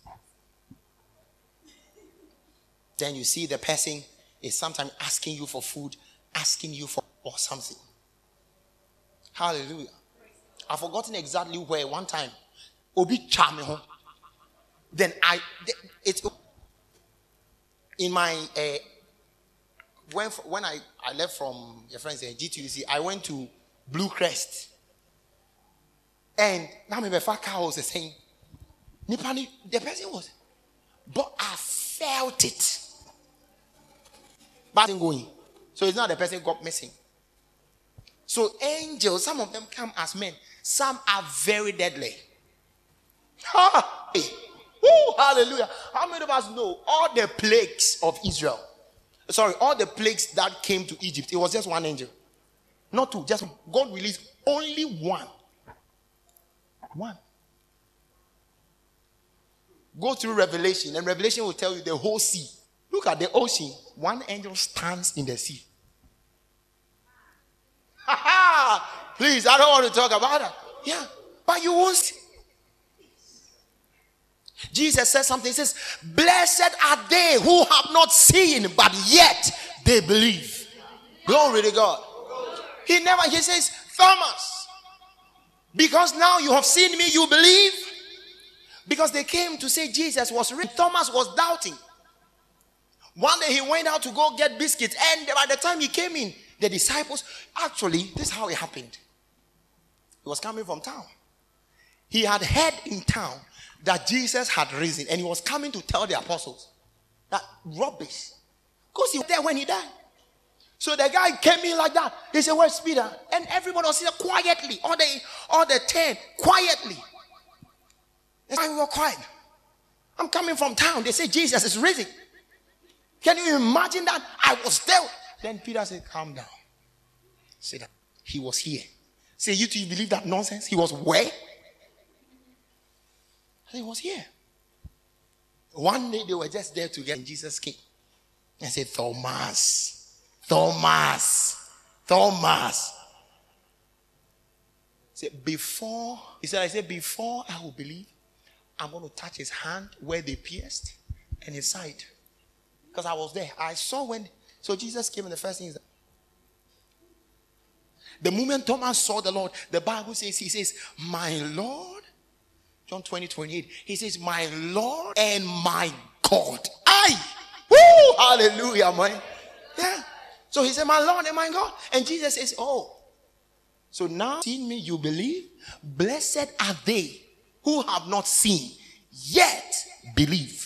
Then you see the person is sometimes asking you for food, asking you for or something. Hallelujah. I've forgotten exactly where one time. Obi charming home. Then I, it's in my, uh, when when I, I left from your friends at G T U C, I went to Blue Crest. And now my car was saying, Nipani, the person was, but I felt it. But going. So it's not the person got missing. So angels, some of them come as men. Some are very deadly. Ha! Hey. Woo, hallelujah. How many of us know all the plagues of Israel? Sorry, all the plagues that came to Egypt, it was just one angel. Not two, just God released only one. One. Go through Revelation, and Revelation will tell you the whole sea. Look at the ocean. One angel stands in the sea. Please, I don't want to talk about that. Yeah, but you won't see. Jesus says something. He says, blessed are they who have not seen, but yet they believe. Glory to God. He never, he says, Thomas, because now you have seen me, you believe. Because they came to say Jesus was rich. Thomas was doubting. One day he went out to go get biscuits, and by the time he came in, the disciples, actually, this is how it happened. He was coming from town. He had heard in town that Jesus had risen, and he was coming to tell the apostles that rubbish. Because he was there when he died. So the guy came in like that. He said, where's Peter? And everybody was here quietly. All the, all the ten, quietly. That's why we were quiet. I'm coming from town. They say Jesus is risen. Can you imagine that? I was there. Then Peter said, calm down. Say that. He was here. Say, you two believe that nonsense? He was where? He was here. One day they were just there together, and Jesus came and said, Thomas, Thomas, Thomas. He said, before, he said, I said, before I will believe, I'm going to touch his hand where they pierced and his side. Because I was there. I saw when, so Jesus came, and the first thing is that the moment Thomas saw the Lord, the Bible says, he says, my Lord, John twenty, twenty-eight, he says, my Lord and my God. I, woo, hallelujah, man. Yeah. So he said, my Lord and my God. And Jesus says, oh, so now seeing me, you believe? Blessed are they who have not seen, yet believe.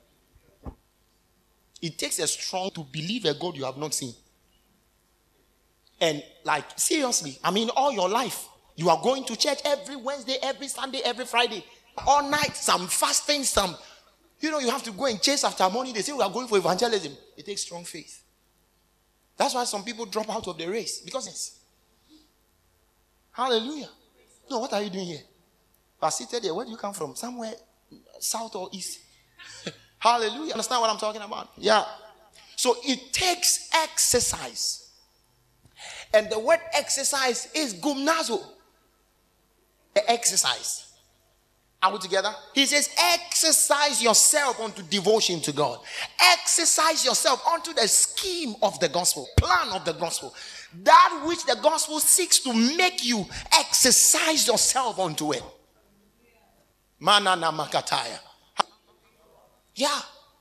It takes a strong to believe a God you have not seen. And like, seriously, I mean, all your life, you are going to church every Wednesday, every Sunday, every Friday, all night, some fasting, some, you know, you have to go and chase after money. They say we are going for evangelism. It takes strong faith. That's why some people drop out of the race, because it's, hallelujah. No, what are you doing here? I seated there. Where do you come from? Somewhere south or east. Hallelujah. Understand what I'm talking about? Yeah. So it takes exercise. And the word exercise is gymnazo. The exercise. Are we together? He says, exercise yourself unto devotion to God. Exercise yourself unto the scheme of the gospel, plan of the gospel. That which the gospel seeks to make you exercise yourself unto it. Manana makataya. Yeah.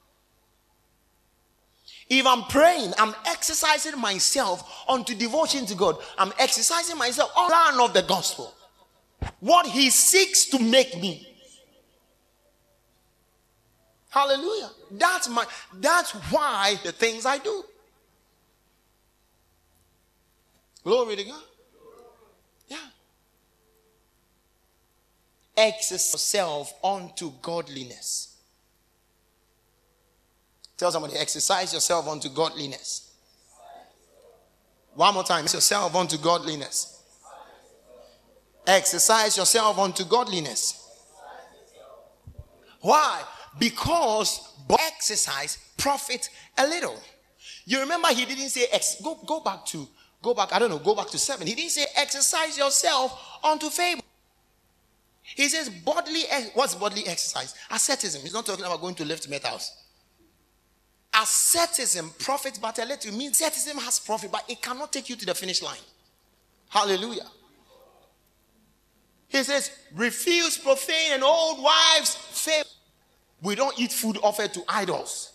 If I'm praying, I'm exercising myself unto devotion to God. I'm exercising myself on the plan of the gospel. What he seeks to make me. Hallelujah. That's my that's why the things I do. Glory to God. Yeah. Exercise yourself unto godliness. Tell somebody, exercise yourself unto godliness. One more time. Exercise yourself unto godliness. Exercise yourself unto godliness. Why? Because exercise profit a little. You remember he didn't say, ex- go, go back to, go back, I don't know, go back to seven. He didn't say exercise yourself unto favor. He says bodily, what's bodily exercise? Asceticism. He's not talking about going to lift metals. Asceticism profits but a little. It means asceticism has profit, but it cannot take you to the finish line. Hallelujah. He says, refuse profane and old wives' favor. We don't eat food offered to idols.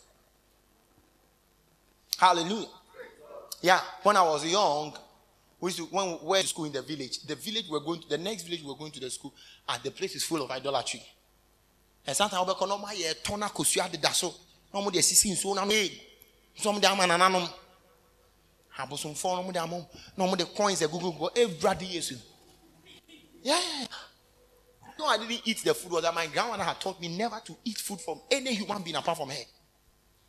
Hallelujah. Yeah, when I was young, we used to, when we went to school in the village, the village we're going to, the next village we're going to the school, and the place is full of idolatry. And sometimes we're going to tona kusua de daso. No more the sissing so na me. Some de amana nanom. Habo some phone no more the amom. No more the coins the Google go every day yesu. Yeah. No, I didn't eat the food. Was that my grandmother had taught me never to eat food from any human being apart from her.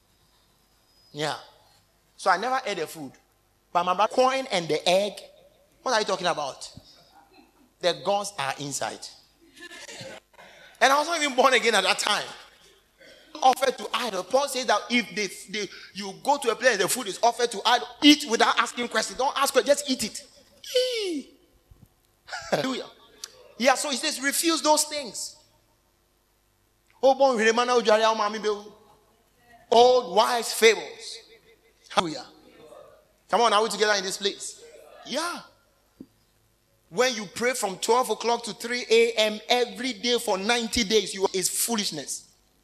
Yeah. So I never ate the food. But my brother, coin and the egg What are you talking about? The gods are inside. And I was not even born again at that time. Offered to idol. Paul says that if they, they you go to a place, the food is offered to idol, eat without asking questions. Don't ask questions, just eat it. Eee. Hallelujah. Yeah, so he says, refuse those things. Old wise fables. Hallelujah. Come on, are we together in this place? Yeah. When you pray from twelve o'clock to three a.m. every day for ninety days, you is foolishness.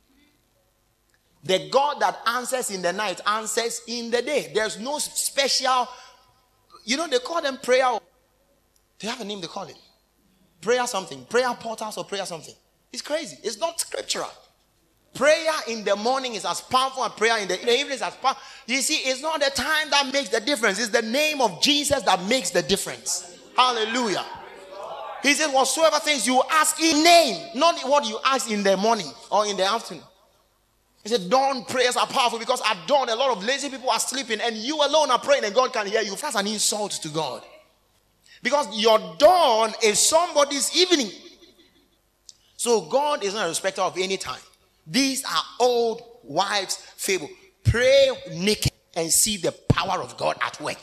The God that answers in the night answers in the day. There's no special, you know, they call them prayer. They have a name they call it. Prayer something. Prayer portals or prayer something. It's crazy. It's not scriptural. Prayer in the morning is as powerful as prayer in the, in the evening is as powerful. You see, it's not the time that makes the difference. It's the name of Jesus that makes the difference. Hallelujah. He said, whatsoever things you ask in name, not what you ask in the morning or in the afternoon. He said, dawn prayers are powerful because at dawn a lot of lazy people are sleeping and you alone are praying and God can hear you. That's an insult to God. Because your dawn is somebody's evening. So God is not a respecter of any time. These are old wives' fable. Pray naked and see the power of God at work.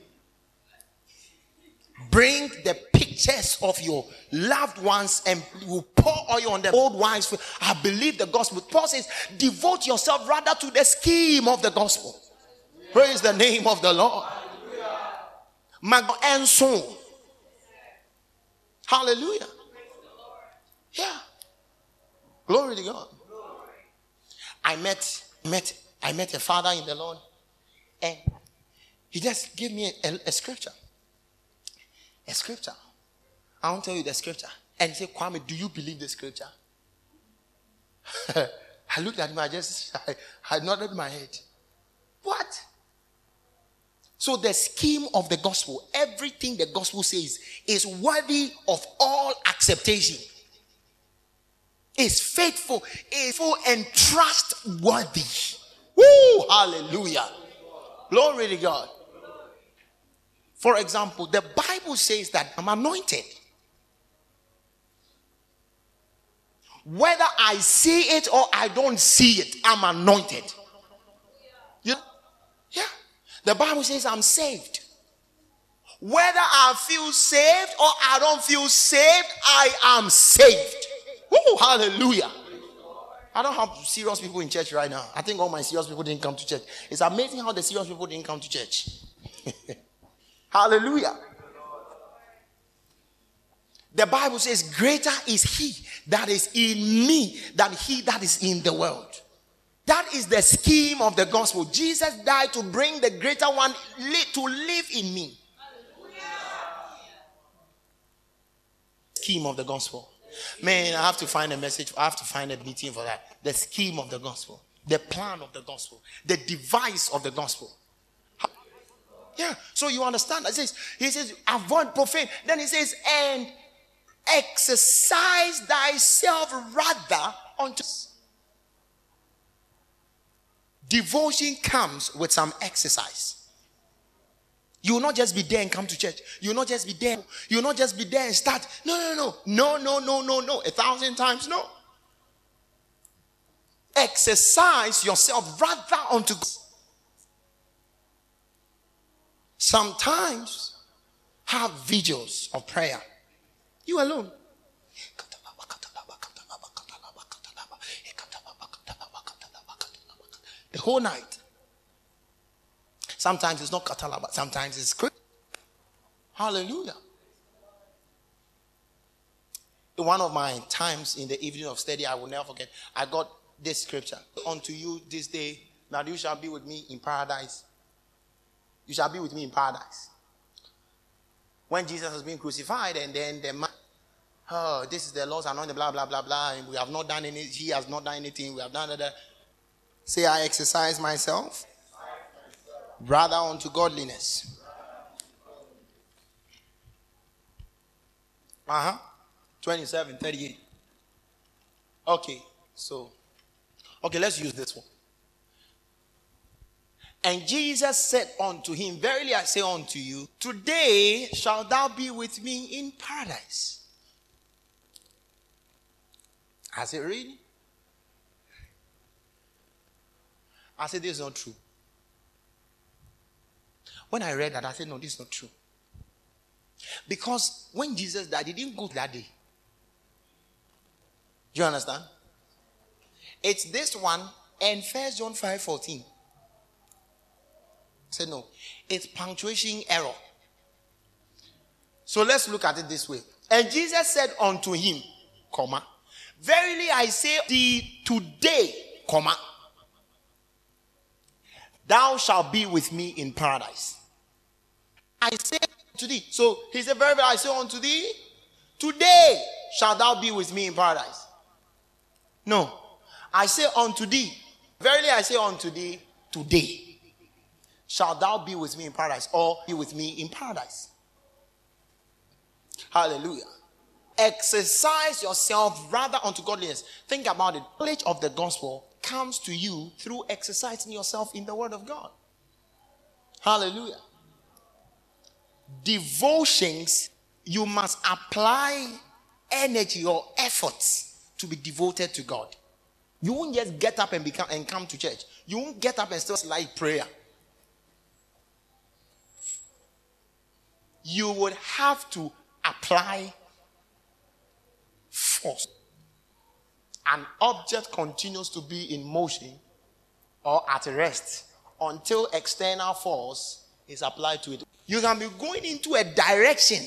Bring the pictures of your loved ones and will pour oil on them. Old wives, I believe the gospel. Paul says, devote yourself rather to the scheme of the gospel. Praise the name of the Lord. And so, hallelujah. Yeah. Glory to God. I met, met, I met a father in the Lord, and he just gave me a, a, a scripture. A scripture. I won't tell you the scripture. And he said, Kwame, do you believe the scripture? I looked at him, I just, I, I nodded my head. What? So the scheme of the gospel, everything the gospel says is worthy of all acceptation. Is faithful, is full and trustworthy. Woo! Hallelujah. Glory to God. For example, the Bible says that I'm anointed. Whether I see it or I don't see it, I'm anointed. You know? Yeah. The Bible says I'm saved. Whether I feel saved or I don't feel saved, I am saved. Woo, hallelujah. I don't have serious people in church right now. I think all my serious people didn't come to church. It's amazing how the serious people didn't come to church. Hallelujah. The Bible says, greater is he that is in me than he that is in the world. That is the scheme of the gospel. Jesus died to bring the greater one to live in me. Scheme of the gospel. Man, I have to find a message. I have to find a meeting for that. The scheme of the gospel. The plan of the gospel. The device of the gospel. Yeah. So you understand? It says, he says, avoid profane. Then he says, and exercise thyself rather unto. Devotion comes with some exercise. You will not just be there and come to church. You will not just be there. You will not just be there and start. No, no, no. No, no, no, no, no. A thousand times no. Exercise yourself rather unto God. Sometimes have videos of prayer. You alone. The whole night. Sometimes it's not katala, but sometimes it's quick. Hallelujah. In one of my times in the evening of study, I will never forget, I got this scripture. Unto you this day, that you shall be with me in paradise. You shall be with me in paradise. When Jesus was being crucified, and then the man, oh, this is the Lord's anointed, blah, blah, blah, blah, and we have not done anything, he has not done anything, we have done that. Say, I exercise myself rather unto godliness. Uh-huh. twenty-seven, thirty-eight. Okay, so, okay, let's use this one. And Jesus said unto him, verily I say unto you, today shalt thou be with me in paradise. I said, really? I said, this is not true. When I read that, I said, no, this is not true. Because when Jesus died, he didn't go that day. Do you understand? It's this one and First John five fourteen. I said, no, it's punctuation error. So let's look at it this way. And Jesus said unto him, comma, verily I say thee today, comma, thou shalt be with me in paradise. I say to thee. So he said, verily I say unto thee, today shalt thou be with me in paradise. No, I say unto thee, verily I say unto thee, today shalt thou be with me in paradise, or be with me in paradise. Hallelujah. Exercise yourself rather unto godliness. Think about it. Knowledge of the gospel comes to you through exercising yourself in the word of God. Hallelujah. Devotions, you must apply energy or efforts to be devoted to God. You won't just get up and become and come to church. You won't get up and still like prayer. You would have to apply force. An object continues to be in motion or at rest until external force is applied to it. You can be going into a direction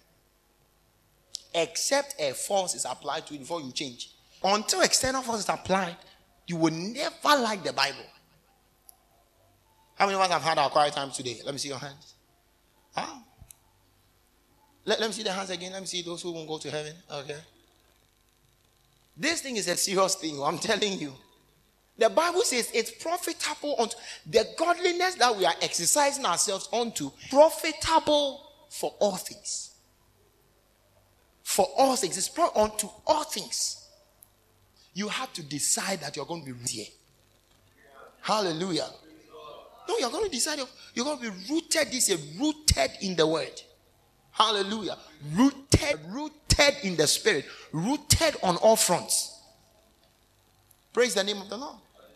except a force is applied to it before you change. Until external force is applied, you will never like the Bible. How many of us have had our quiet time today? Let me see your hands. Huh? Let, let me see the hands again. Let me see those who won't go to heaven. Okay. This thing is a serious thing. I'm telling you. The Bible says it's profitable unto the godliness that we are exercising ourselves onto. Profitable for all things. For all things. It's pro unto all things. You have to decide that you're going to be rooted here. Hallelujah. No, you're going to decide you're going to be rooted this year. Rooted in the word. Hallelujah. Rooted, rooted in the spirit. Rooted on all fronts. Praise the name of the Lord.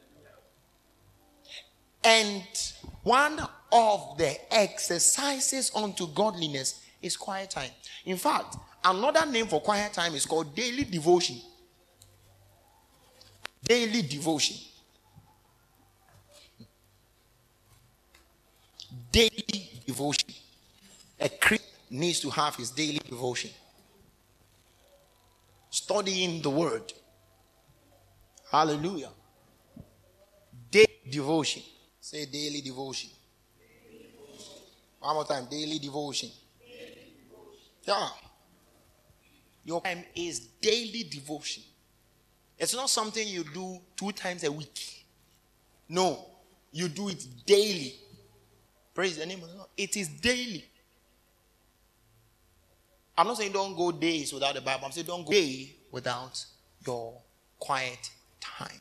And one of the exercises unto godliness is quiet time. In fact, another name for quiet time is called daily devotion. Daily devotion. Daily devotion. A Christian needs to have his daily devotion. Studying the word. Hallelujah. Daily devotion. Say daily devotion. Daily devotion. One more time. Daily devotion. Daily devotion. Yeah. Your time is daily devotion. It's not something you do two times a week. No. You do it daily. Praise the name of the Lord. It is daily. I'm not saying don't go days without the Bible. I'm saying don't go day without your quiet time.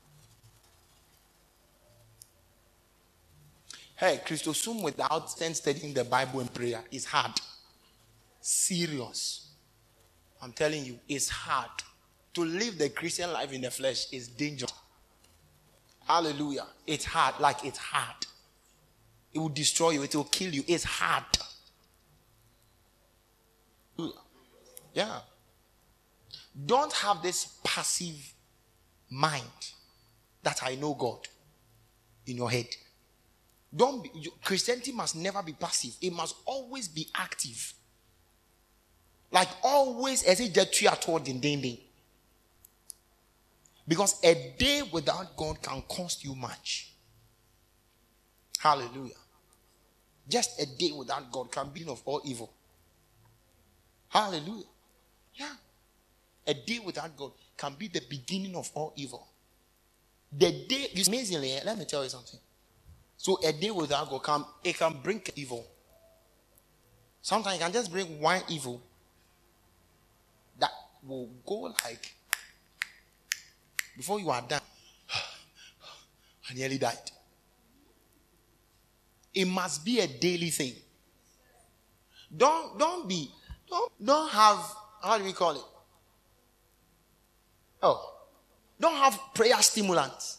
Hey, Christosum without studying the Bible and prayer is hard. Serious. I'm telling you, it's hard. To live the Christian life in the flesh is dangerous. Hallelujah. It's hard, like it's hard. It will destroy you. It will kill you. It's hard. Yeah. Don't have this passive mind that I know God in your head. Don't be, Christianity must never be passive. It must always be active. Like always as a jet toward the day. Because a day without God can cost you much. Hallelujah. Just a day without God can be of all evil. Hallelujah. Yeah. A day without God can be the beginning of all evil. The day, amazingly, let me tell you something. So a day without God can, it can bring evil. Sometimes it can just bring one evil that will go like, before you are done, I nearly died. It must be a daily thing. Don't don't be don't don't have, how do we call it? Oh, don't have prayer stimulants.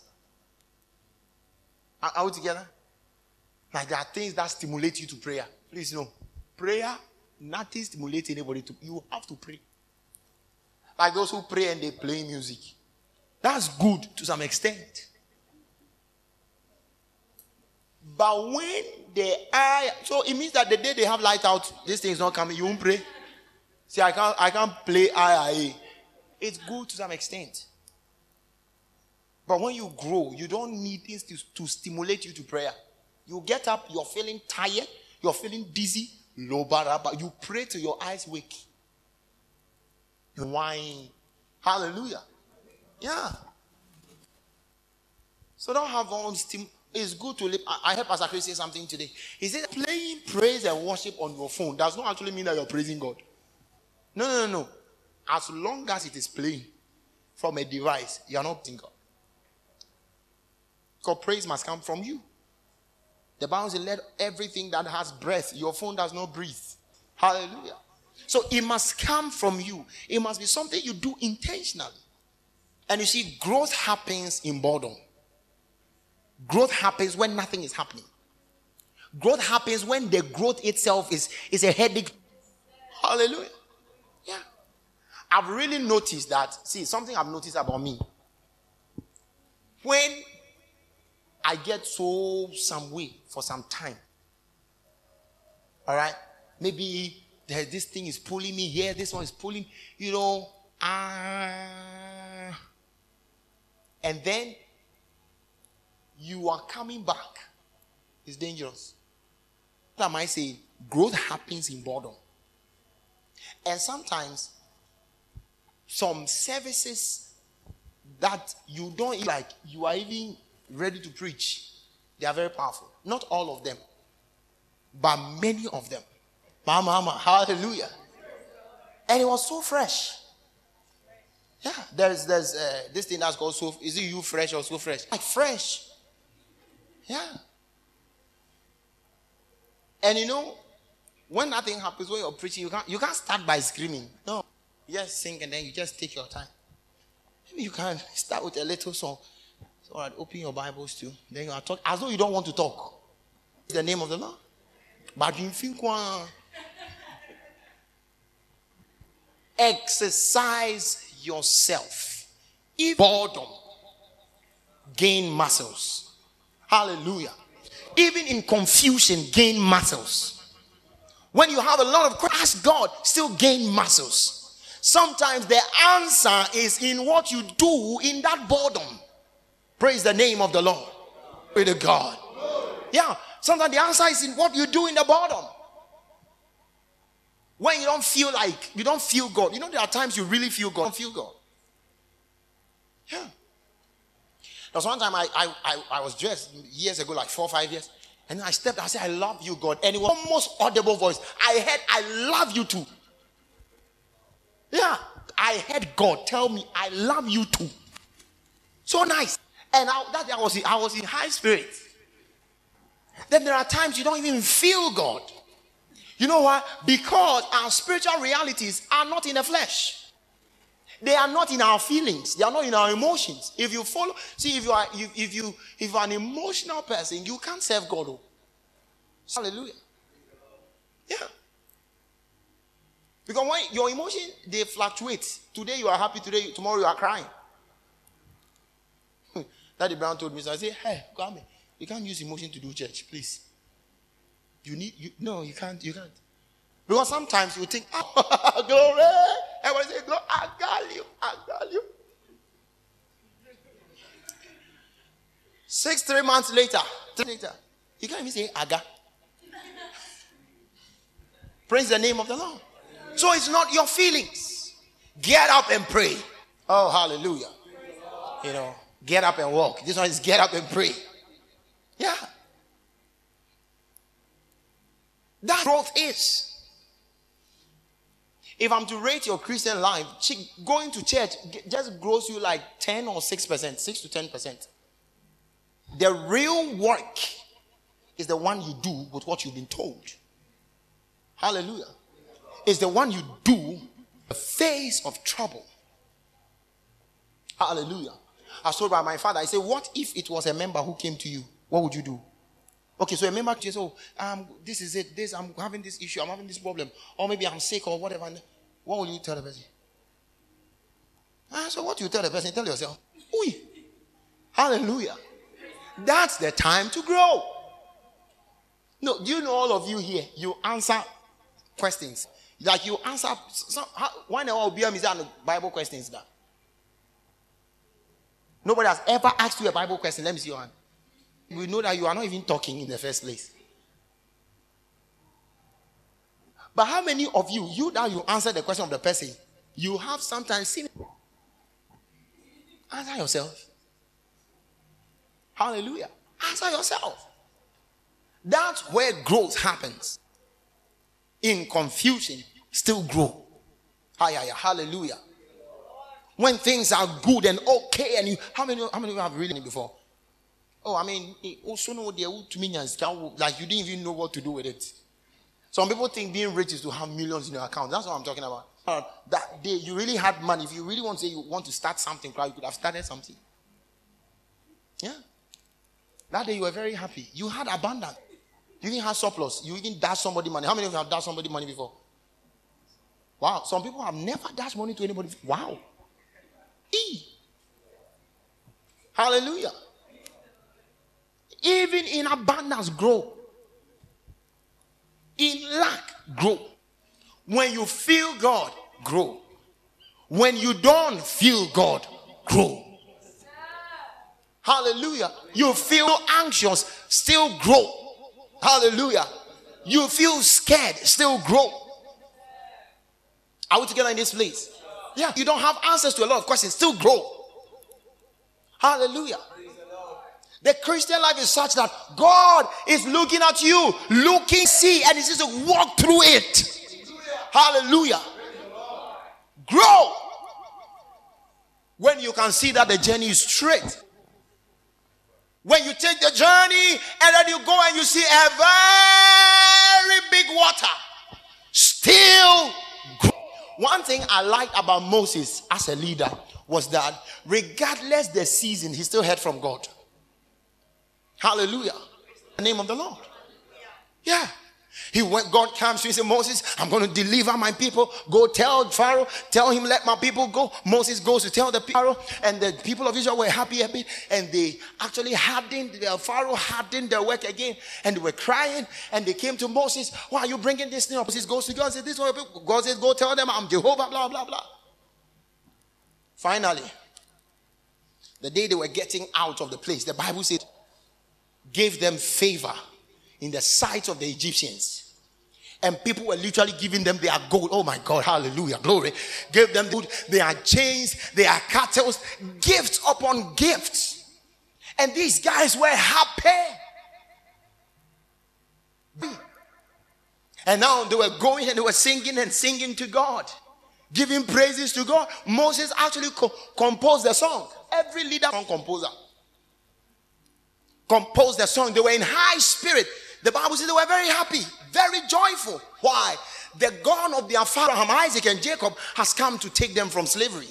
Are, are we together? Like there are things that stimulate you to prayer. Please no. Prayer, nothing stimulates anybody to. You have to pray. Like those who pray and they play music. That's good to some extent. But when they are, so it means that the day they have light out, this thing is not coming, you won't pray. See, I can't I can't play I I A. It's good to some extent. But when you grow, you don't need things to, to stimulate you to prayer. You get up, you're feeling tired, you're feeling dizzy, low baraba. You pray till your eyes wake. You whine. Hallelujah. Yeah. So don't have all stim. It's good to live. I, I heard Pastor Chris say something today. He said playing praise and worship on your phone does not actually mean that you're praising God. No, no, no, no. As long as it is playing from a device, you are not praising God. Because praise must come from you. The Bible says, let everything that has breath, your phone does not breathe. Hallelujah. So it must come from you. It must be something you do intentionally. And you see, growth happens in boredom. Growth happens when nothing is happening. Growth happens when the growth itself is, is a headache. Hallelujah. Yeah. I've really noticed that. See, something I've noticed about me. When I get so some way for some time. All right? Maybe there, this thing is pulling me here. This one is pulling, you know. Uh, and then you are coming back. It's dangerous. What am I saying? Growth happens in boredom. And sometimes some services that you don't like, you are even ready to preach. They are very powerful. Not all of them, but many of them. Mama, mama, hallelujah. And it was so fresh. Yeah, there's there's uh, this thing that's called so. Is it you fresh or so fresh? Like fresh. Yeah. And you know, when nothing happens when you're preaching, you can't you can't start by screaming. No, you just sing and then you just take your time. Maybe you can start with a little song. So, all right, open your Bibles too. Then you are talking as though you don't want to talk. It's the name of the Lord. But you think one. Exercise yourself. If boredom, gain muscles. Hallelujah. Even in confusion, gain muscles. When you have a lot of ask God, still gain muscles. Sometimes the answer is in what you do in that boredom. Praise the name of the Lord. Pray to God. Yeah. Sometimes the answer is in what you do in the boredom. When you don't feel like, you don't feel God. You know, there are times you really feel God. You don't feel God. Yeah. There was one time I, I, I, I was dressed years ago, like four or five years. And I stepped, I said, I love you, God. And it was almost audible voice. I heard, I love you too. Yeah. I heard God tell me, I love you too. So nice. And I, that day I was, in, I was in high spirits. Then there are times you don't even feel God. You know why? Because our spiritual realities are not in the flesh. They are not in our feelings. They are not in our emotions. If you follow, see, if you are, if, if you, if you are an emotional person, you can't serve God. Oh. Hallelujah. Yeah. Because when your emotions, they fluctuate. Today you are happy. Today, tomorrow you are crying. Daddy Brown told me, so I said, hey, come here. You can't use emotion to do church, please. You need, you, no, you can't, you can't. Because sometimes you think, oh, glory. Everybody say, glory, I got you, I got you. Six, three months later, three later, you can't even say, aga. Praise the name of the Lord. So it's not your feelings. Get up and pray. Oh, hallelujah. You know, get up and walk. This one is get up and pray. Yeah. That growth is. If I'm to rate your Christian life, going to church just grows you like ten or six percent, six to ten percent. The real work is the one you do with what you've been told. Hallelujah. It's the one you do in the face of trouble. Hallelujah. I was told by my father, I said, what if it was a member who came to you? What would you do? Okay, so a member says, oh, um, this is it, this, I'm having this issue, I'm having this problem, or maybe I'm sick or whatever. What will you tell the person? Ah, so what do you tell the person? Tell yourself, Oi. Hallelujah. That's the time to grow. No, do you know all of you here, you answer questions. Like you answer, some, how, why not be a Bible questions that? Nobody has ever asked you a Bible question. Let me see your hand. We know that you are not even talking in the first place. But how many of you, you that you answer the question of the person, you have sometimes seen it? Answer yourself. Hallelujah. Answer yourself. That's where growth happens. In confusion, still grow. Hallelujah. When things are good and okay, and you, how many, how many of you have read it before? Oh, I mean, also know the like you didn't even know what to do with it. Some people think being rich is to have millions in your account. That's what I'm talking about. Uh, that day you really had money. If you really want to say you want to start something, you could have started something. Yeah. That day you were very happy. You had abundance. You didn't have surplus. You even dashed somebody money. How many of you have dashed somebody money before? Wow. Some people have never dashed money to anybody. Wow. E. Hallelujah. Even in abundance, grow. In lack, grow. When you feel God, grow. When you don't feel God, grow. Hallelujah. You feel anxious, still grow. Hallelujah. You feel scared, still grow. Are we together in this place? Yeah. You don't have answers to a lot of questions, still grow. Hallelujah. The Christian life is such that God is looking at you, looking, see, and He says to walk through it. Hallelujah. Grow. When you can see that the journey is straight. When you take the journey and then you go and you see a very big water, still grow. One thing I liked about Moses as a leader was that regardless the season, he still heard from God. Hallelujah. The name of the Lord. Yeah. He went, God comes to him and said, Moses, I'm going to deliver my people. Go tell Pharaoh, tell him let my people go. Moses goes to tell the Pharaoh, and the people of Israel were happy a bit, and they actually hardened, the Pharaoh hardened their work again, and they were crying, and they came to Moses, why are you bringing this thing up? Moses goes to God and says, this one, God says, go tell them I'm Jehovah, blah, blah, blah. Finally, the day they were getting out of the place, the Bible says, gave them favor in the sight of the Egyptians. And people were literally giving them their gold. Oh my God, hallelujah, glory. Gave them gold, their chains, their cattle, gifts upon gifts. And these guys were happy. And now they were going and they were singing and singing to God, giving praises to God. Moses actually co- composed the song. Every leader and composer composed the song. They were in high spirit. The Bible says they were very happy, very joyful. Why? The God of their father Abraham, Isaac, and Jacob has come to take them from slavery.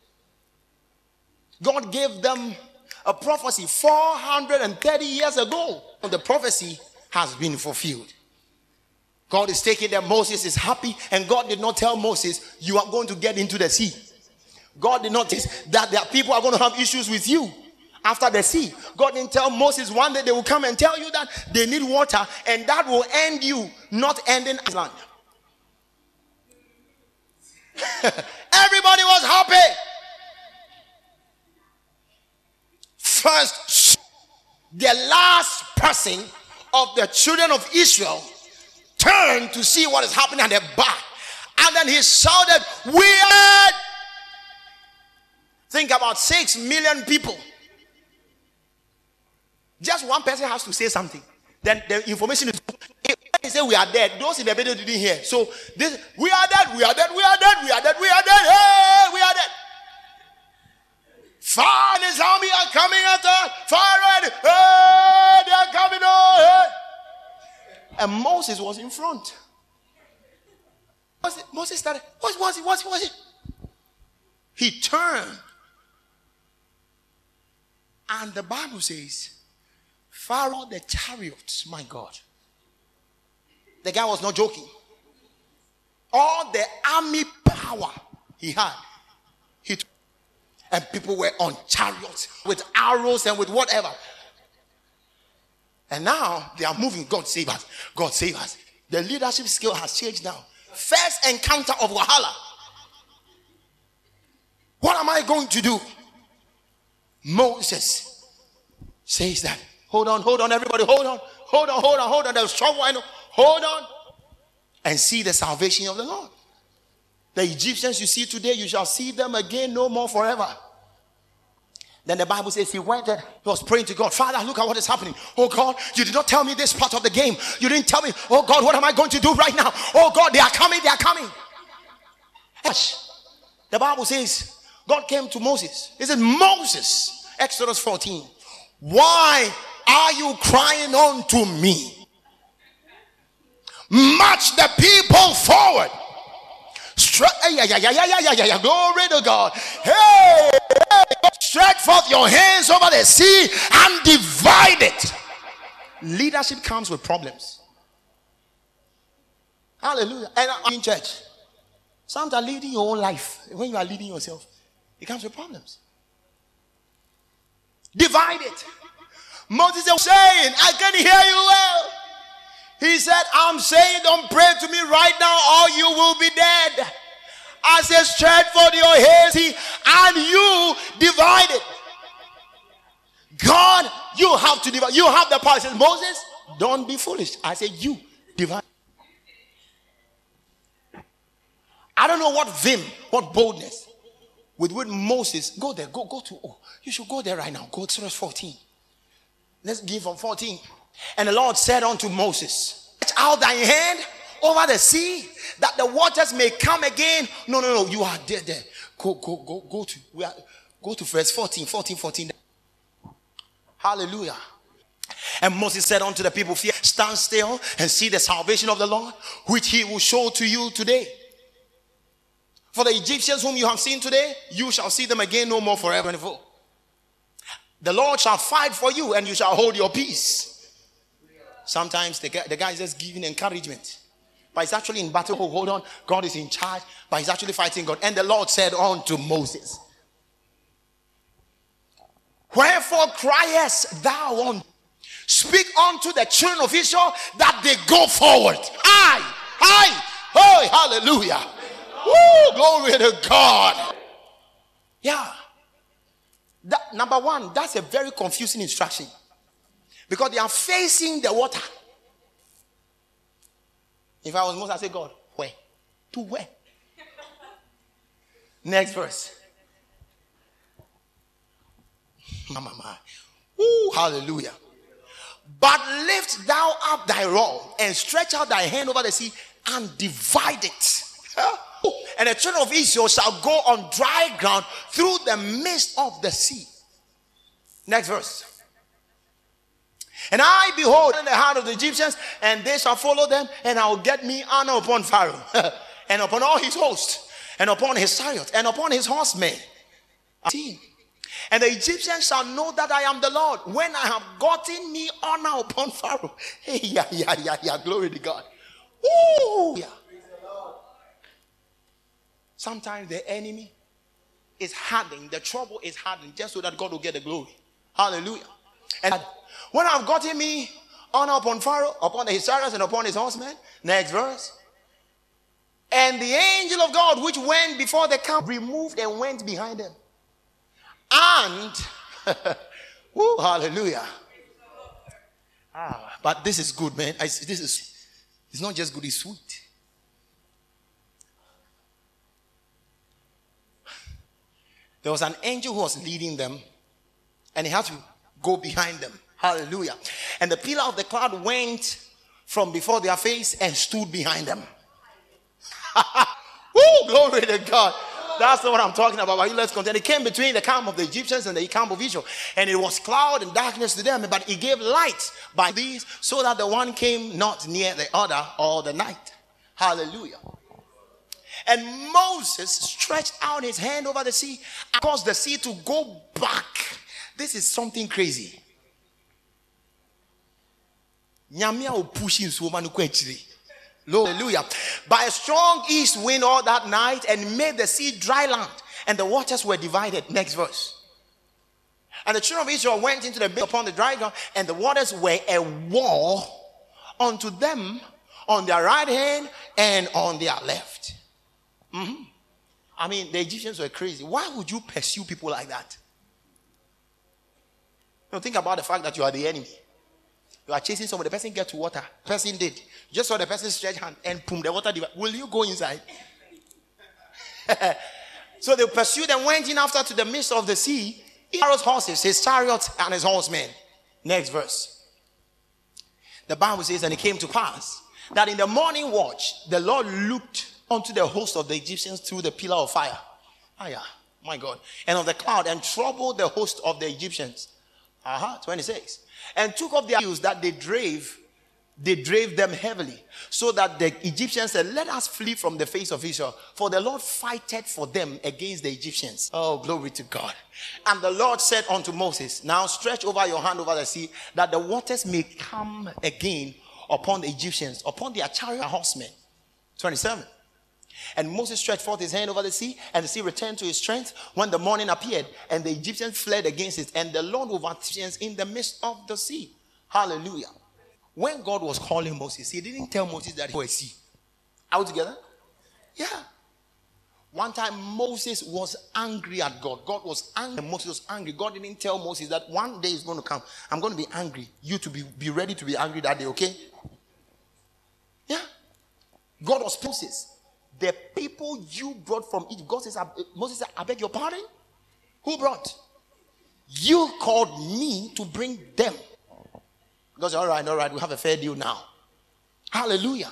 God gave them a prophecy four hundred thirty years ago. And the prophecy has been fulfilled. God is taking them. Moses is happy, and God did not tell Moses, you are going to get into the sea. God did not tell that their people are going to have issues with you after the sea. God didn't tell Moses one day they will come and tell you that they need water, and that will end you, not ending Island. Everybody was happy. First, the last person of the children of Israel turned to see what is happening at the back, and then he shouted, "We are!" Think about six million people. Just one person has to say something. Then the information is, when they say we are dead, those in the middle didn't hear. So this, we are dead, we are dead, we are dead, we are dead, we are dead, hey, we are dead. Pharaoh and his army are coming at us. Pharaoh, hey, they are coming on. Hey. And Moses was in front. Moses started, what's, what's it, what's it, what's it? He turned. And the Bible says, Pharaoh, the chariots, my God. The guy was not joking. All the army power he had, he took. And people were on chariots with arrows and with whatever. And now they are moving. God save us. God save us. The leadership skill has changed now. First encounter of Wahala. What am I going to do? Moses says that. Hold on, hold on, everybody. Hold on, hold on, hold on, hold on. There's trouble. I know. Hold on. And see the salvation of the Lord. The Egyptians you see today, you shall see them again no more forever. Then the Bible says he went and he was praying to God. Father, look at what is happening. Oh God, you did not tell me this part of the game. You didn't tell me. Oh God, what am I going to do right now? Oh God, they are coming, they are coming. The Bible says God came to Moses. He said, Moses, Exodus fourteen, why are you crying unto me? March the people forward. Stretch, yeah, yeah, yeah, yeah, yeah, yeah, yeah. Glory to God. Hey, hey, stretch forth your hands over the sea and divide it. Leadership comes with problems. Hallelujah. And in church, sometimes leading your own life, when you are leading yourself, it comes with problems. Divide it. Moses is saying, I can hear you well. He said, I'm saying, don't pray to me right now or you will be dead. I said, stretch forth your hands and you divide it. God, you have to divide. You have the power. He says, Moses, don't be foolish. I said, you divide. I don't know what vim, what boldness with which Moses, go there, go, go to, oh, you should go there right now. Go to verse fourteen. Let's give from fourteen. And the Lord said unto Moses, stretch out thy hand over the sea, that the waters may come again. No, no, no, you are there, there. Go, go, go, go to, we are, go to verse fourteen, fourteen, fourteen. Hallelujah. And Moses said unto the people, fear, stand still and see the salvation of the Lord, which he will show to you today. For the Egyptians whom you have seen today, you shall see them again no more forever and ever. The Lord shall fight for you and you shall hold your peace. Sometimes the guy, the guy is just giving encouragement, but he's actually in battle. Oh, hold on, God is in charge, but he's actually fighting God. And the Lord said unto Moses, wherefore criest thou on? Speak unto the children of Israel that they go forward. Aye, aye, oh, hallelujah. Woo, glory to God. Yeah. That, number one, that's a very confusing instruction. Because they are facing the water. If I was Moses, I'd say, God, where? To where? Next verse. Mama, ooh, hallelujah. But lift thou up thy rod and stretch out thy hand over the sea and divide it. And the children of Israel shall go on dry ground through the midst of the sea. Next verse. And I behold in the heart of the Egyptians, and they shall follow them, and I will get me honor upon Pharaoh, and upon all his hosts, and upon his chariots, and upon his horsemen. And the Egyptians shall know that I am the Lord, when I have gotten me honor upon Pharaoh. Hey, yeah, yeah, yeah, yeah. Glory to God. Ooh, yeah. Sometimes the enemy is hardening, the trouble is hardening, just so that God will get the glory. Hallelujah. And when I've gotten me honor upon Pharaoh, upon his chariots, and upon his horsemen. Next verse. And the angel of God which went before the camp removed and went behind them. And woo, hallelujah. Ah, but this is good, man. I, this is it's not just good, it's sweet. There was an angel who was leading them, and he had to go behind them. Hallelujah. And the pillar of the cloud went from before their face and stood behind them. Woo, glory to God. That's not what I'm talking about. But let's continue. It came between the camp of the Egyptians and the camp of Israel. And it was cloud and darkness to them. But he gave light by these so that the one came not near the other all the night. Hallelujah. And Moses stretched out his hand over the sea and caused the sea to go back. This is something crazy. Hallelujah. By a strong east wind all that night, and made the sea dry land, and the waters were divided. Next verse. And the children of Israel went into the midst upon the dry ground, and the waters were a wall unto them on their right hand and on their left. Mm-hmm. I mean, the Egyptians were crazy. Why would you pursue people like that? You know, think about the fact that you are the enemy. You are chasing someone, the person gets to water. The person did. You just saw the person stretch hand and boom, the water divided. Will you go inside? So they pursued and went in after to the midst of the sea. Pharaoh's horses, his chariots, and his horsemen. Next verse. The Bible says, and it came to pass that in the morning watch, the Lord looked unto the host of the Egyptians through the pillar of fire. Ah, yeah, my God. And of the cloud, and troubled the host of the Egyptians. Aha, uh-huh, twenty-six. And took up their shoes that they drave, they drave them heavily, so that the Egyptians said, let us flee from the face of Israel, for the Lord fighteth for them against the Egyptians. Oh, glory to God. And the Lord said unto Moses, now stretch over your hand over the sea, that the waters may come again upon the Egyptians, upon their chariot and horsemen. twenty-seven. And Moses stretched forth his hand over the sea, and the sea returned to its strength when the morning appeared, and the Egyptians fled against it, and the Lord overthrew the Egyptians in the midst of the sea. Hallelujah. When God was calling Moses, he didn't tell Moses that he was a sea. Are we together? Yeah. One time Moses was angry at God. God was angry. Moses was angry. God didn't tell Moses that one day is going to come. I'm going to be angry. You to be, be ready to be angry that day, okay? Yeah. God was Moses. The people you brought from Egypt. God says, Moses said, I beg your pardon? Who brought? You called me to bring them. God said, all right, all right, we have a fair deal now. Hallelujah.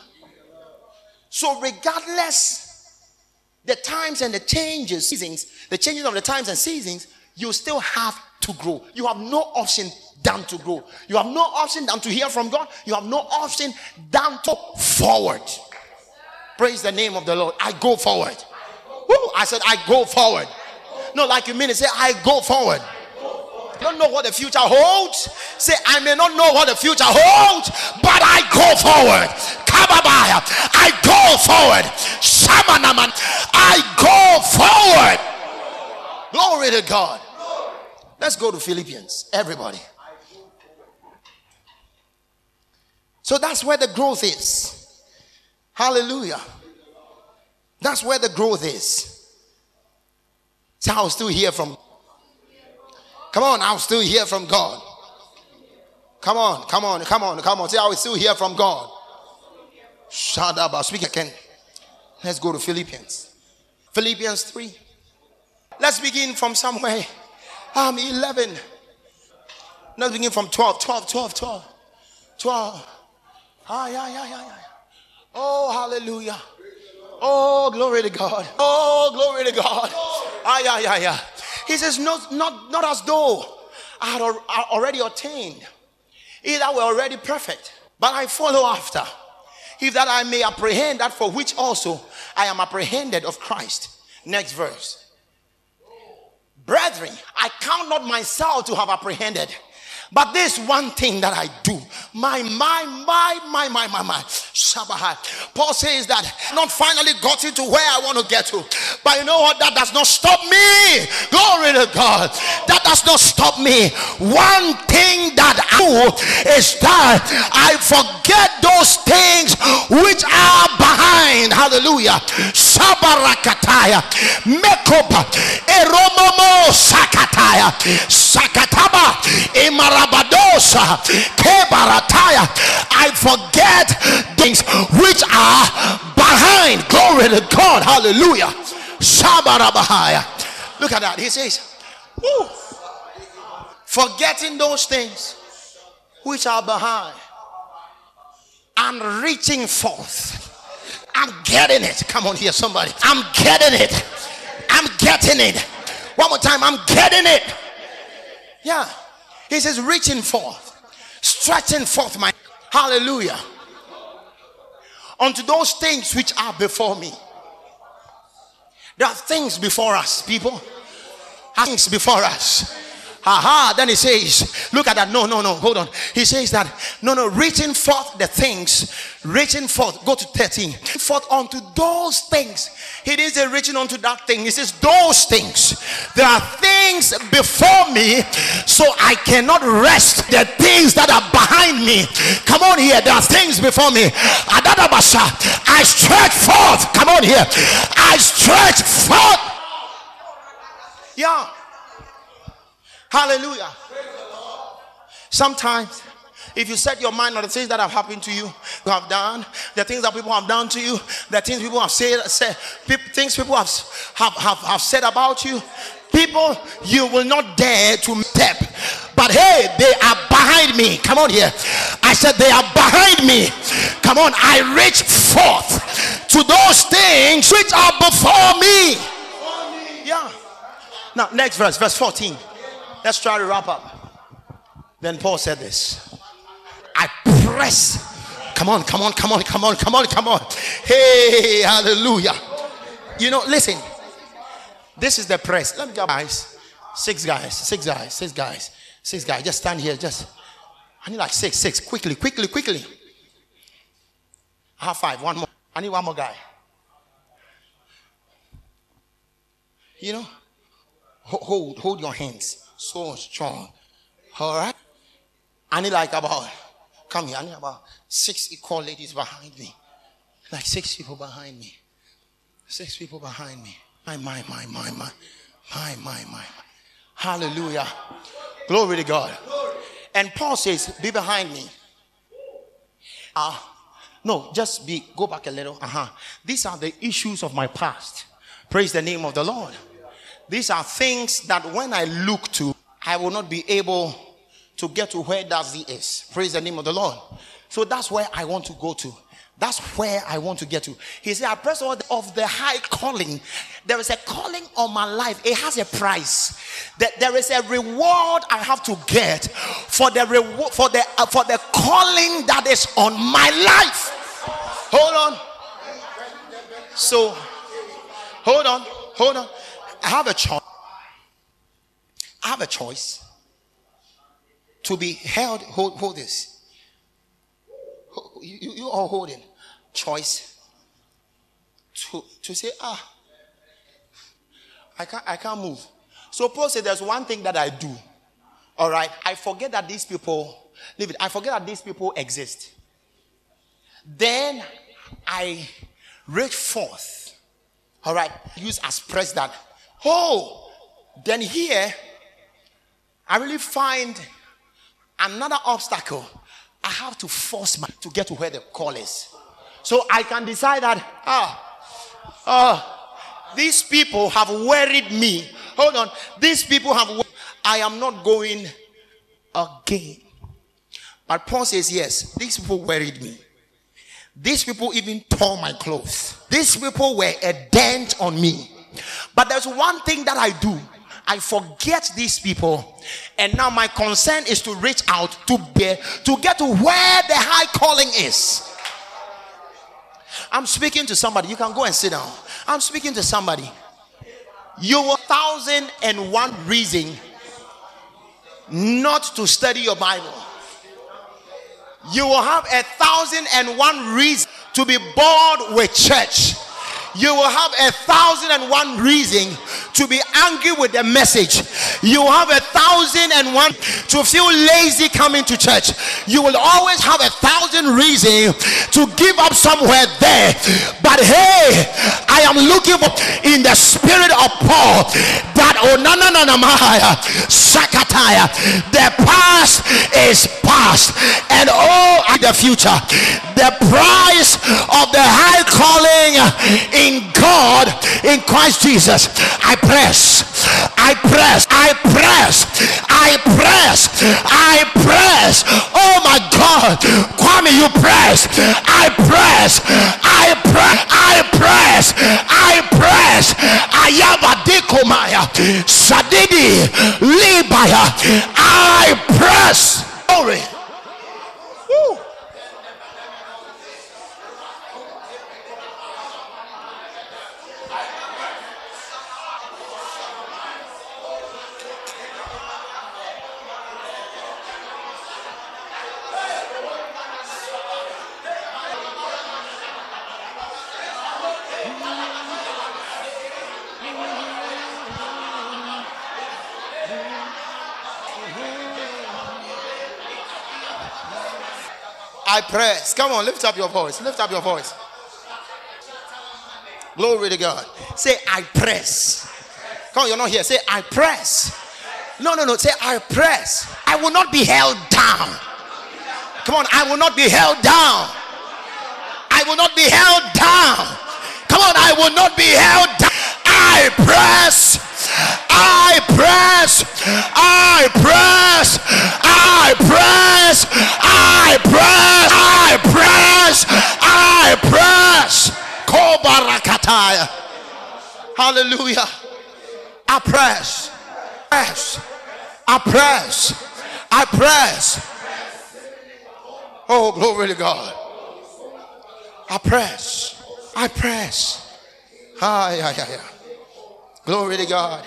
So regardless the times and the changes, seasons, the changes of the times and seasons, you still have to grow. You have no option than to grow. You have no option than to hear from God. You have no option than to forward. Praise the name of the Lord. I go forward. Woo, I said, I go forward. No, like you mean it. Say, I go forward. You don't know what the future holds. Say, I may not know what the future holds, but I go forward. Kababaya. I go forward. Shamanaman. I go forward. Glory to God. Let's go to Philippians. Everybody. So that's where the growth is. Hallelujah. That's where the growth is. So I'll still hear from. Come on, I'll still hear from God. Come on, come on, come on, come on. Say, I will still hear from God. Shadaba, speak again. Let's go to Philippians. Philippians three. Let's begin from somewhere. Um, eleven. Let's begin from twelve, twelve, twelve, twelve. twelve. Ah, yeah, yeah, yeah, yeah. Oh, hallelujah. Oh, glory to God. Oh, glory to God. Ah, yeah, yeah, yeah. He says, not, not, not as though I had already attained, either we're already perfect, but I follow after, if that I may apprehend that for which also I am apprehended of Christ. Next verse. Brethren, I count not myself to have apprehended, but this one thing that I do, my, my, my, my, my, my, my, Shabbat. Paul says that not finally got into where I want to get to. But you know what? That does not stop me. Glory to God. That does not stop me. One thing that I do is that I forget those things which are behind. Hallelujah. Shabarakataya. Mekopa. Eromomo sakataya. Sakataba. Imarabadosa. Kebarataya. I forget things which are behind. Glory to God. Hallelujah. Shabarabahaya. Look at that. He says, woo, forgetting those things which are behind and reaching forth. I'm getting it. Come on here, somebody. I'm getting it. I'm getting it. One more time, I'm getting it. Yeah. He says, reaching forth, stretching forth my, hallelujah, unto those things which are before me. There are things before us, people. Things before us. Aha, then he says, look at that. No, no, no, hold on. He says that, no, no, reaching forth the things, reaching forth, go to thirteen, forth unto those things. He didn't say reaching onto that thing. He says those things. There are things before me, so I cannot rest the things that are behind me. Come on here, there are things before me. Adadabasha, I stretch forth. Come on here, I stretch forth. Yeah. Hallelujah. Sometimes, if you set your mind on the things that have happened to you, you have done, the things that people have done to you, the things people have said, said things people have, have, have, have said about you, people you will not dare to step. But hey, they are behind me. Come on here. I said they are behind me. Come on, I reach forth to those things which are before me. Yeah. Now, next verse, verse fourteen. Let's try to wrap up. Then Paul said this. I press. Come on, come on, come on, come on, come on, come on. Hey, hallelujah. You know, listen. This is the press. Let me get guys. Six guys, six guys, six guys, six guys. Just stand here. Just, I need like six, six. Quickly, quickly, quickly. I have five. One more. I need one more guy. You know, hold, hold your hands. So strong. All right. I need like about, come here, I need about six equal ladies behind me. Like six people behind me. Six people behind me. My, my, my, my, my, my, my, my. Hallelujah. Glory to God. And Paul says, be behind me. Uh, no, just be, go back a little. Uh-huh. These are the issues of my past. Praise the name of the Lord. These are things that when I look to, I will not be able to get to where Dazi is. Praise the name of the Lord. So that's where I want to go to. That's where I want to get to. He said, I press all of the high calling. There is a calling on my life. It has a price. That there is a reward I have to get for the reward for the uh, for the calling that is on my life. Hold on. So, hold on, hold on. I have a choice. I have a choice to be held. Hold, hold this. You, you are holding choice to to say, ah, I can't, I can't move. So Paul said, there's one thing that I do. All right, I forget that these people leave it. I forget that these people exist. Then I reach forth. All right, use as press that. Oh, then here, I really find another obstacle. I have to force my to get to where the call is. So I can decide that, ah, ah, these people have worried me. Hold on. These people have worried. I am not going again. But Paul says, yes, these people worried me. These people even tore my clothes. These people were a dent on me. But there's one thing that I do. I forget these people, and now my concern is to reach out to bear, to get to where the high calling is. I'm speaking to somebody. You can go and sit down. I'm speaking to somebody. You will thousand and one reason not to study your Bible. You will have a thousand and one reason to be bored with church. You will have a thousand and one reason to be angry with the message. You will have a thousand and one to feel lazy coming to church. You will always have a thousand reasons to give up somewhere there. But hey, I am looking for in the spirit of Paul that oh no no no no Mahaya Sakataya, the past is past, and oh in the future, the price of the high calling in God, in Christ Jesus. I press, I press, I press, I press, I press. Oh my God, Kwame, you press. I press, I press, I press, I press, I Ayabadekomaya Sadidi Libaya. I press. Glory. Woo. I press. Come on, lift up your voice. Lift up your voice. Glory to God. Say, I press. Come on, you're not here. Say, I press. No, no, no. Say, I press. I will not be held down. Come on, I will not be held down. I will not be held down. Come on, I will not be held down. I press. I press. I press. I press. I press. I press. I press. Kobarakataya. Hallelujah. I press. Press. I press. I press. Oh, glory to God. I press. I press. Ah, yeah, yeah, yeah. Glory to God.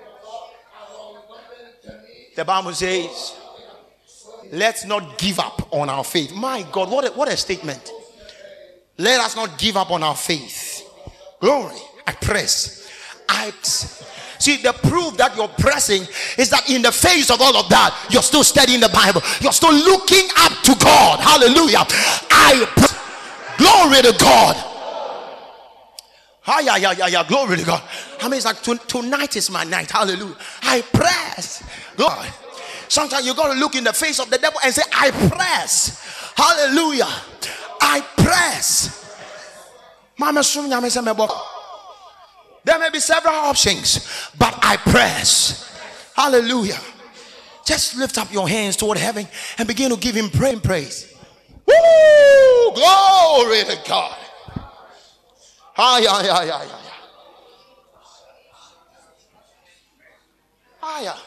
The Bible says, let's not give up on our faith. My God, what a, what a statement. Let us not give up on our faith. Glory. I press. I see, the proof that you're pressing is that in the face of all of that, you're still studying the Bible. You're still looking up to God. Hallelujah. I press. Glory to God. Ah, yeah, yeah, yeah, yeah. Glory to God. I mean, it's like to, tonight is my night. Hallelujah. I press. God. Sometimes you got to look in the face of the devil and say, I press. Hallelujah. I press. There may be several options, but I press. Hallelujah. Just lift up your hands toward heaven and begin to give him praise. Woo! Glory to God. Ah, yeah, yeah, yeah, yeah. Ah, yeah.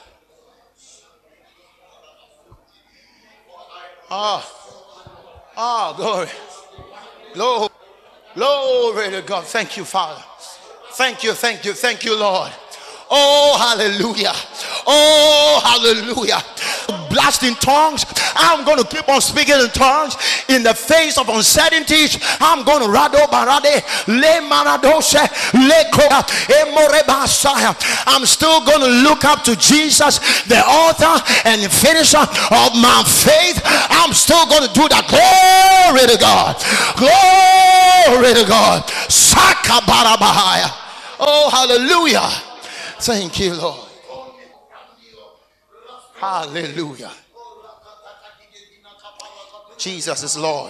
Ah, ah, glory. Glory. Glory to God. Thank you, Father. Thank you, thank you, thank you, Lord. Oh, hallelujah. Oh, hallelujah. Blast in tongues. I'm going to keep on speaking in tongues in the face of uncertainties. I'm going to rado barade le maradoshe le ko emorebasaya. I'm still going to look up to Jesus, the author and the finisher of my faith. I'm still going to do that. Glory to God. Glory to God. Sakabarabahaya. Oh, hallelujah. Thank you, Lord. Hallelujah. Jesus is Lord.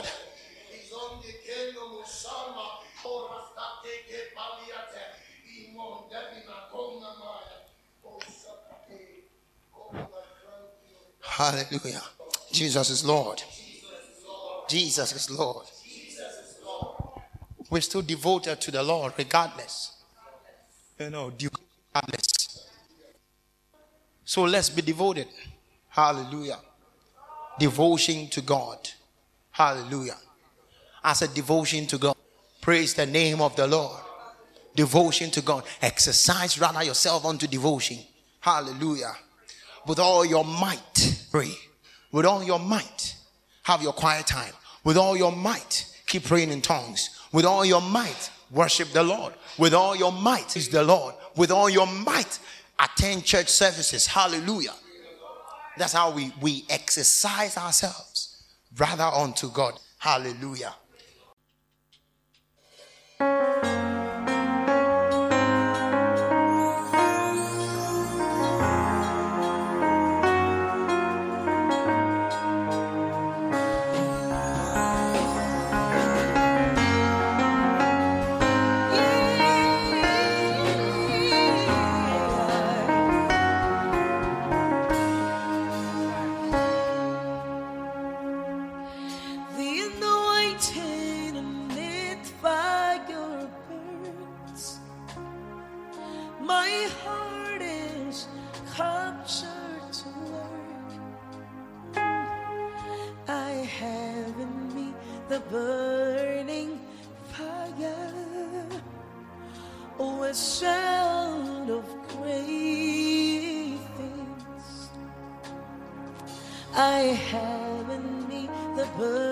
Hallelujah. Jesus is Lord. Jesus is Lord. We're still devoted to the Lord regardless. You know, regardless. So let's be devoted. Hallelujah. Devotion to God. Hallelujah. As a devotion to God. Praise the name of the Lord. Devotion to God. Exercise rather yourself unto devotion. Hallelujah. With all your might, pray. With all your might, have your quiet time. With all your might, keep praying in tongues. With all your might, worship the Lord. With all your might, is the Lord. With all your might, attend church services. Hallelujah. That's how we, we exercise ourselves rather unto God. Hallelujah. The anointing my heart is captured to work. I have in me the burning fire, oh, a sound of great things. I have in me the burning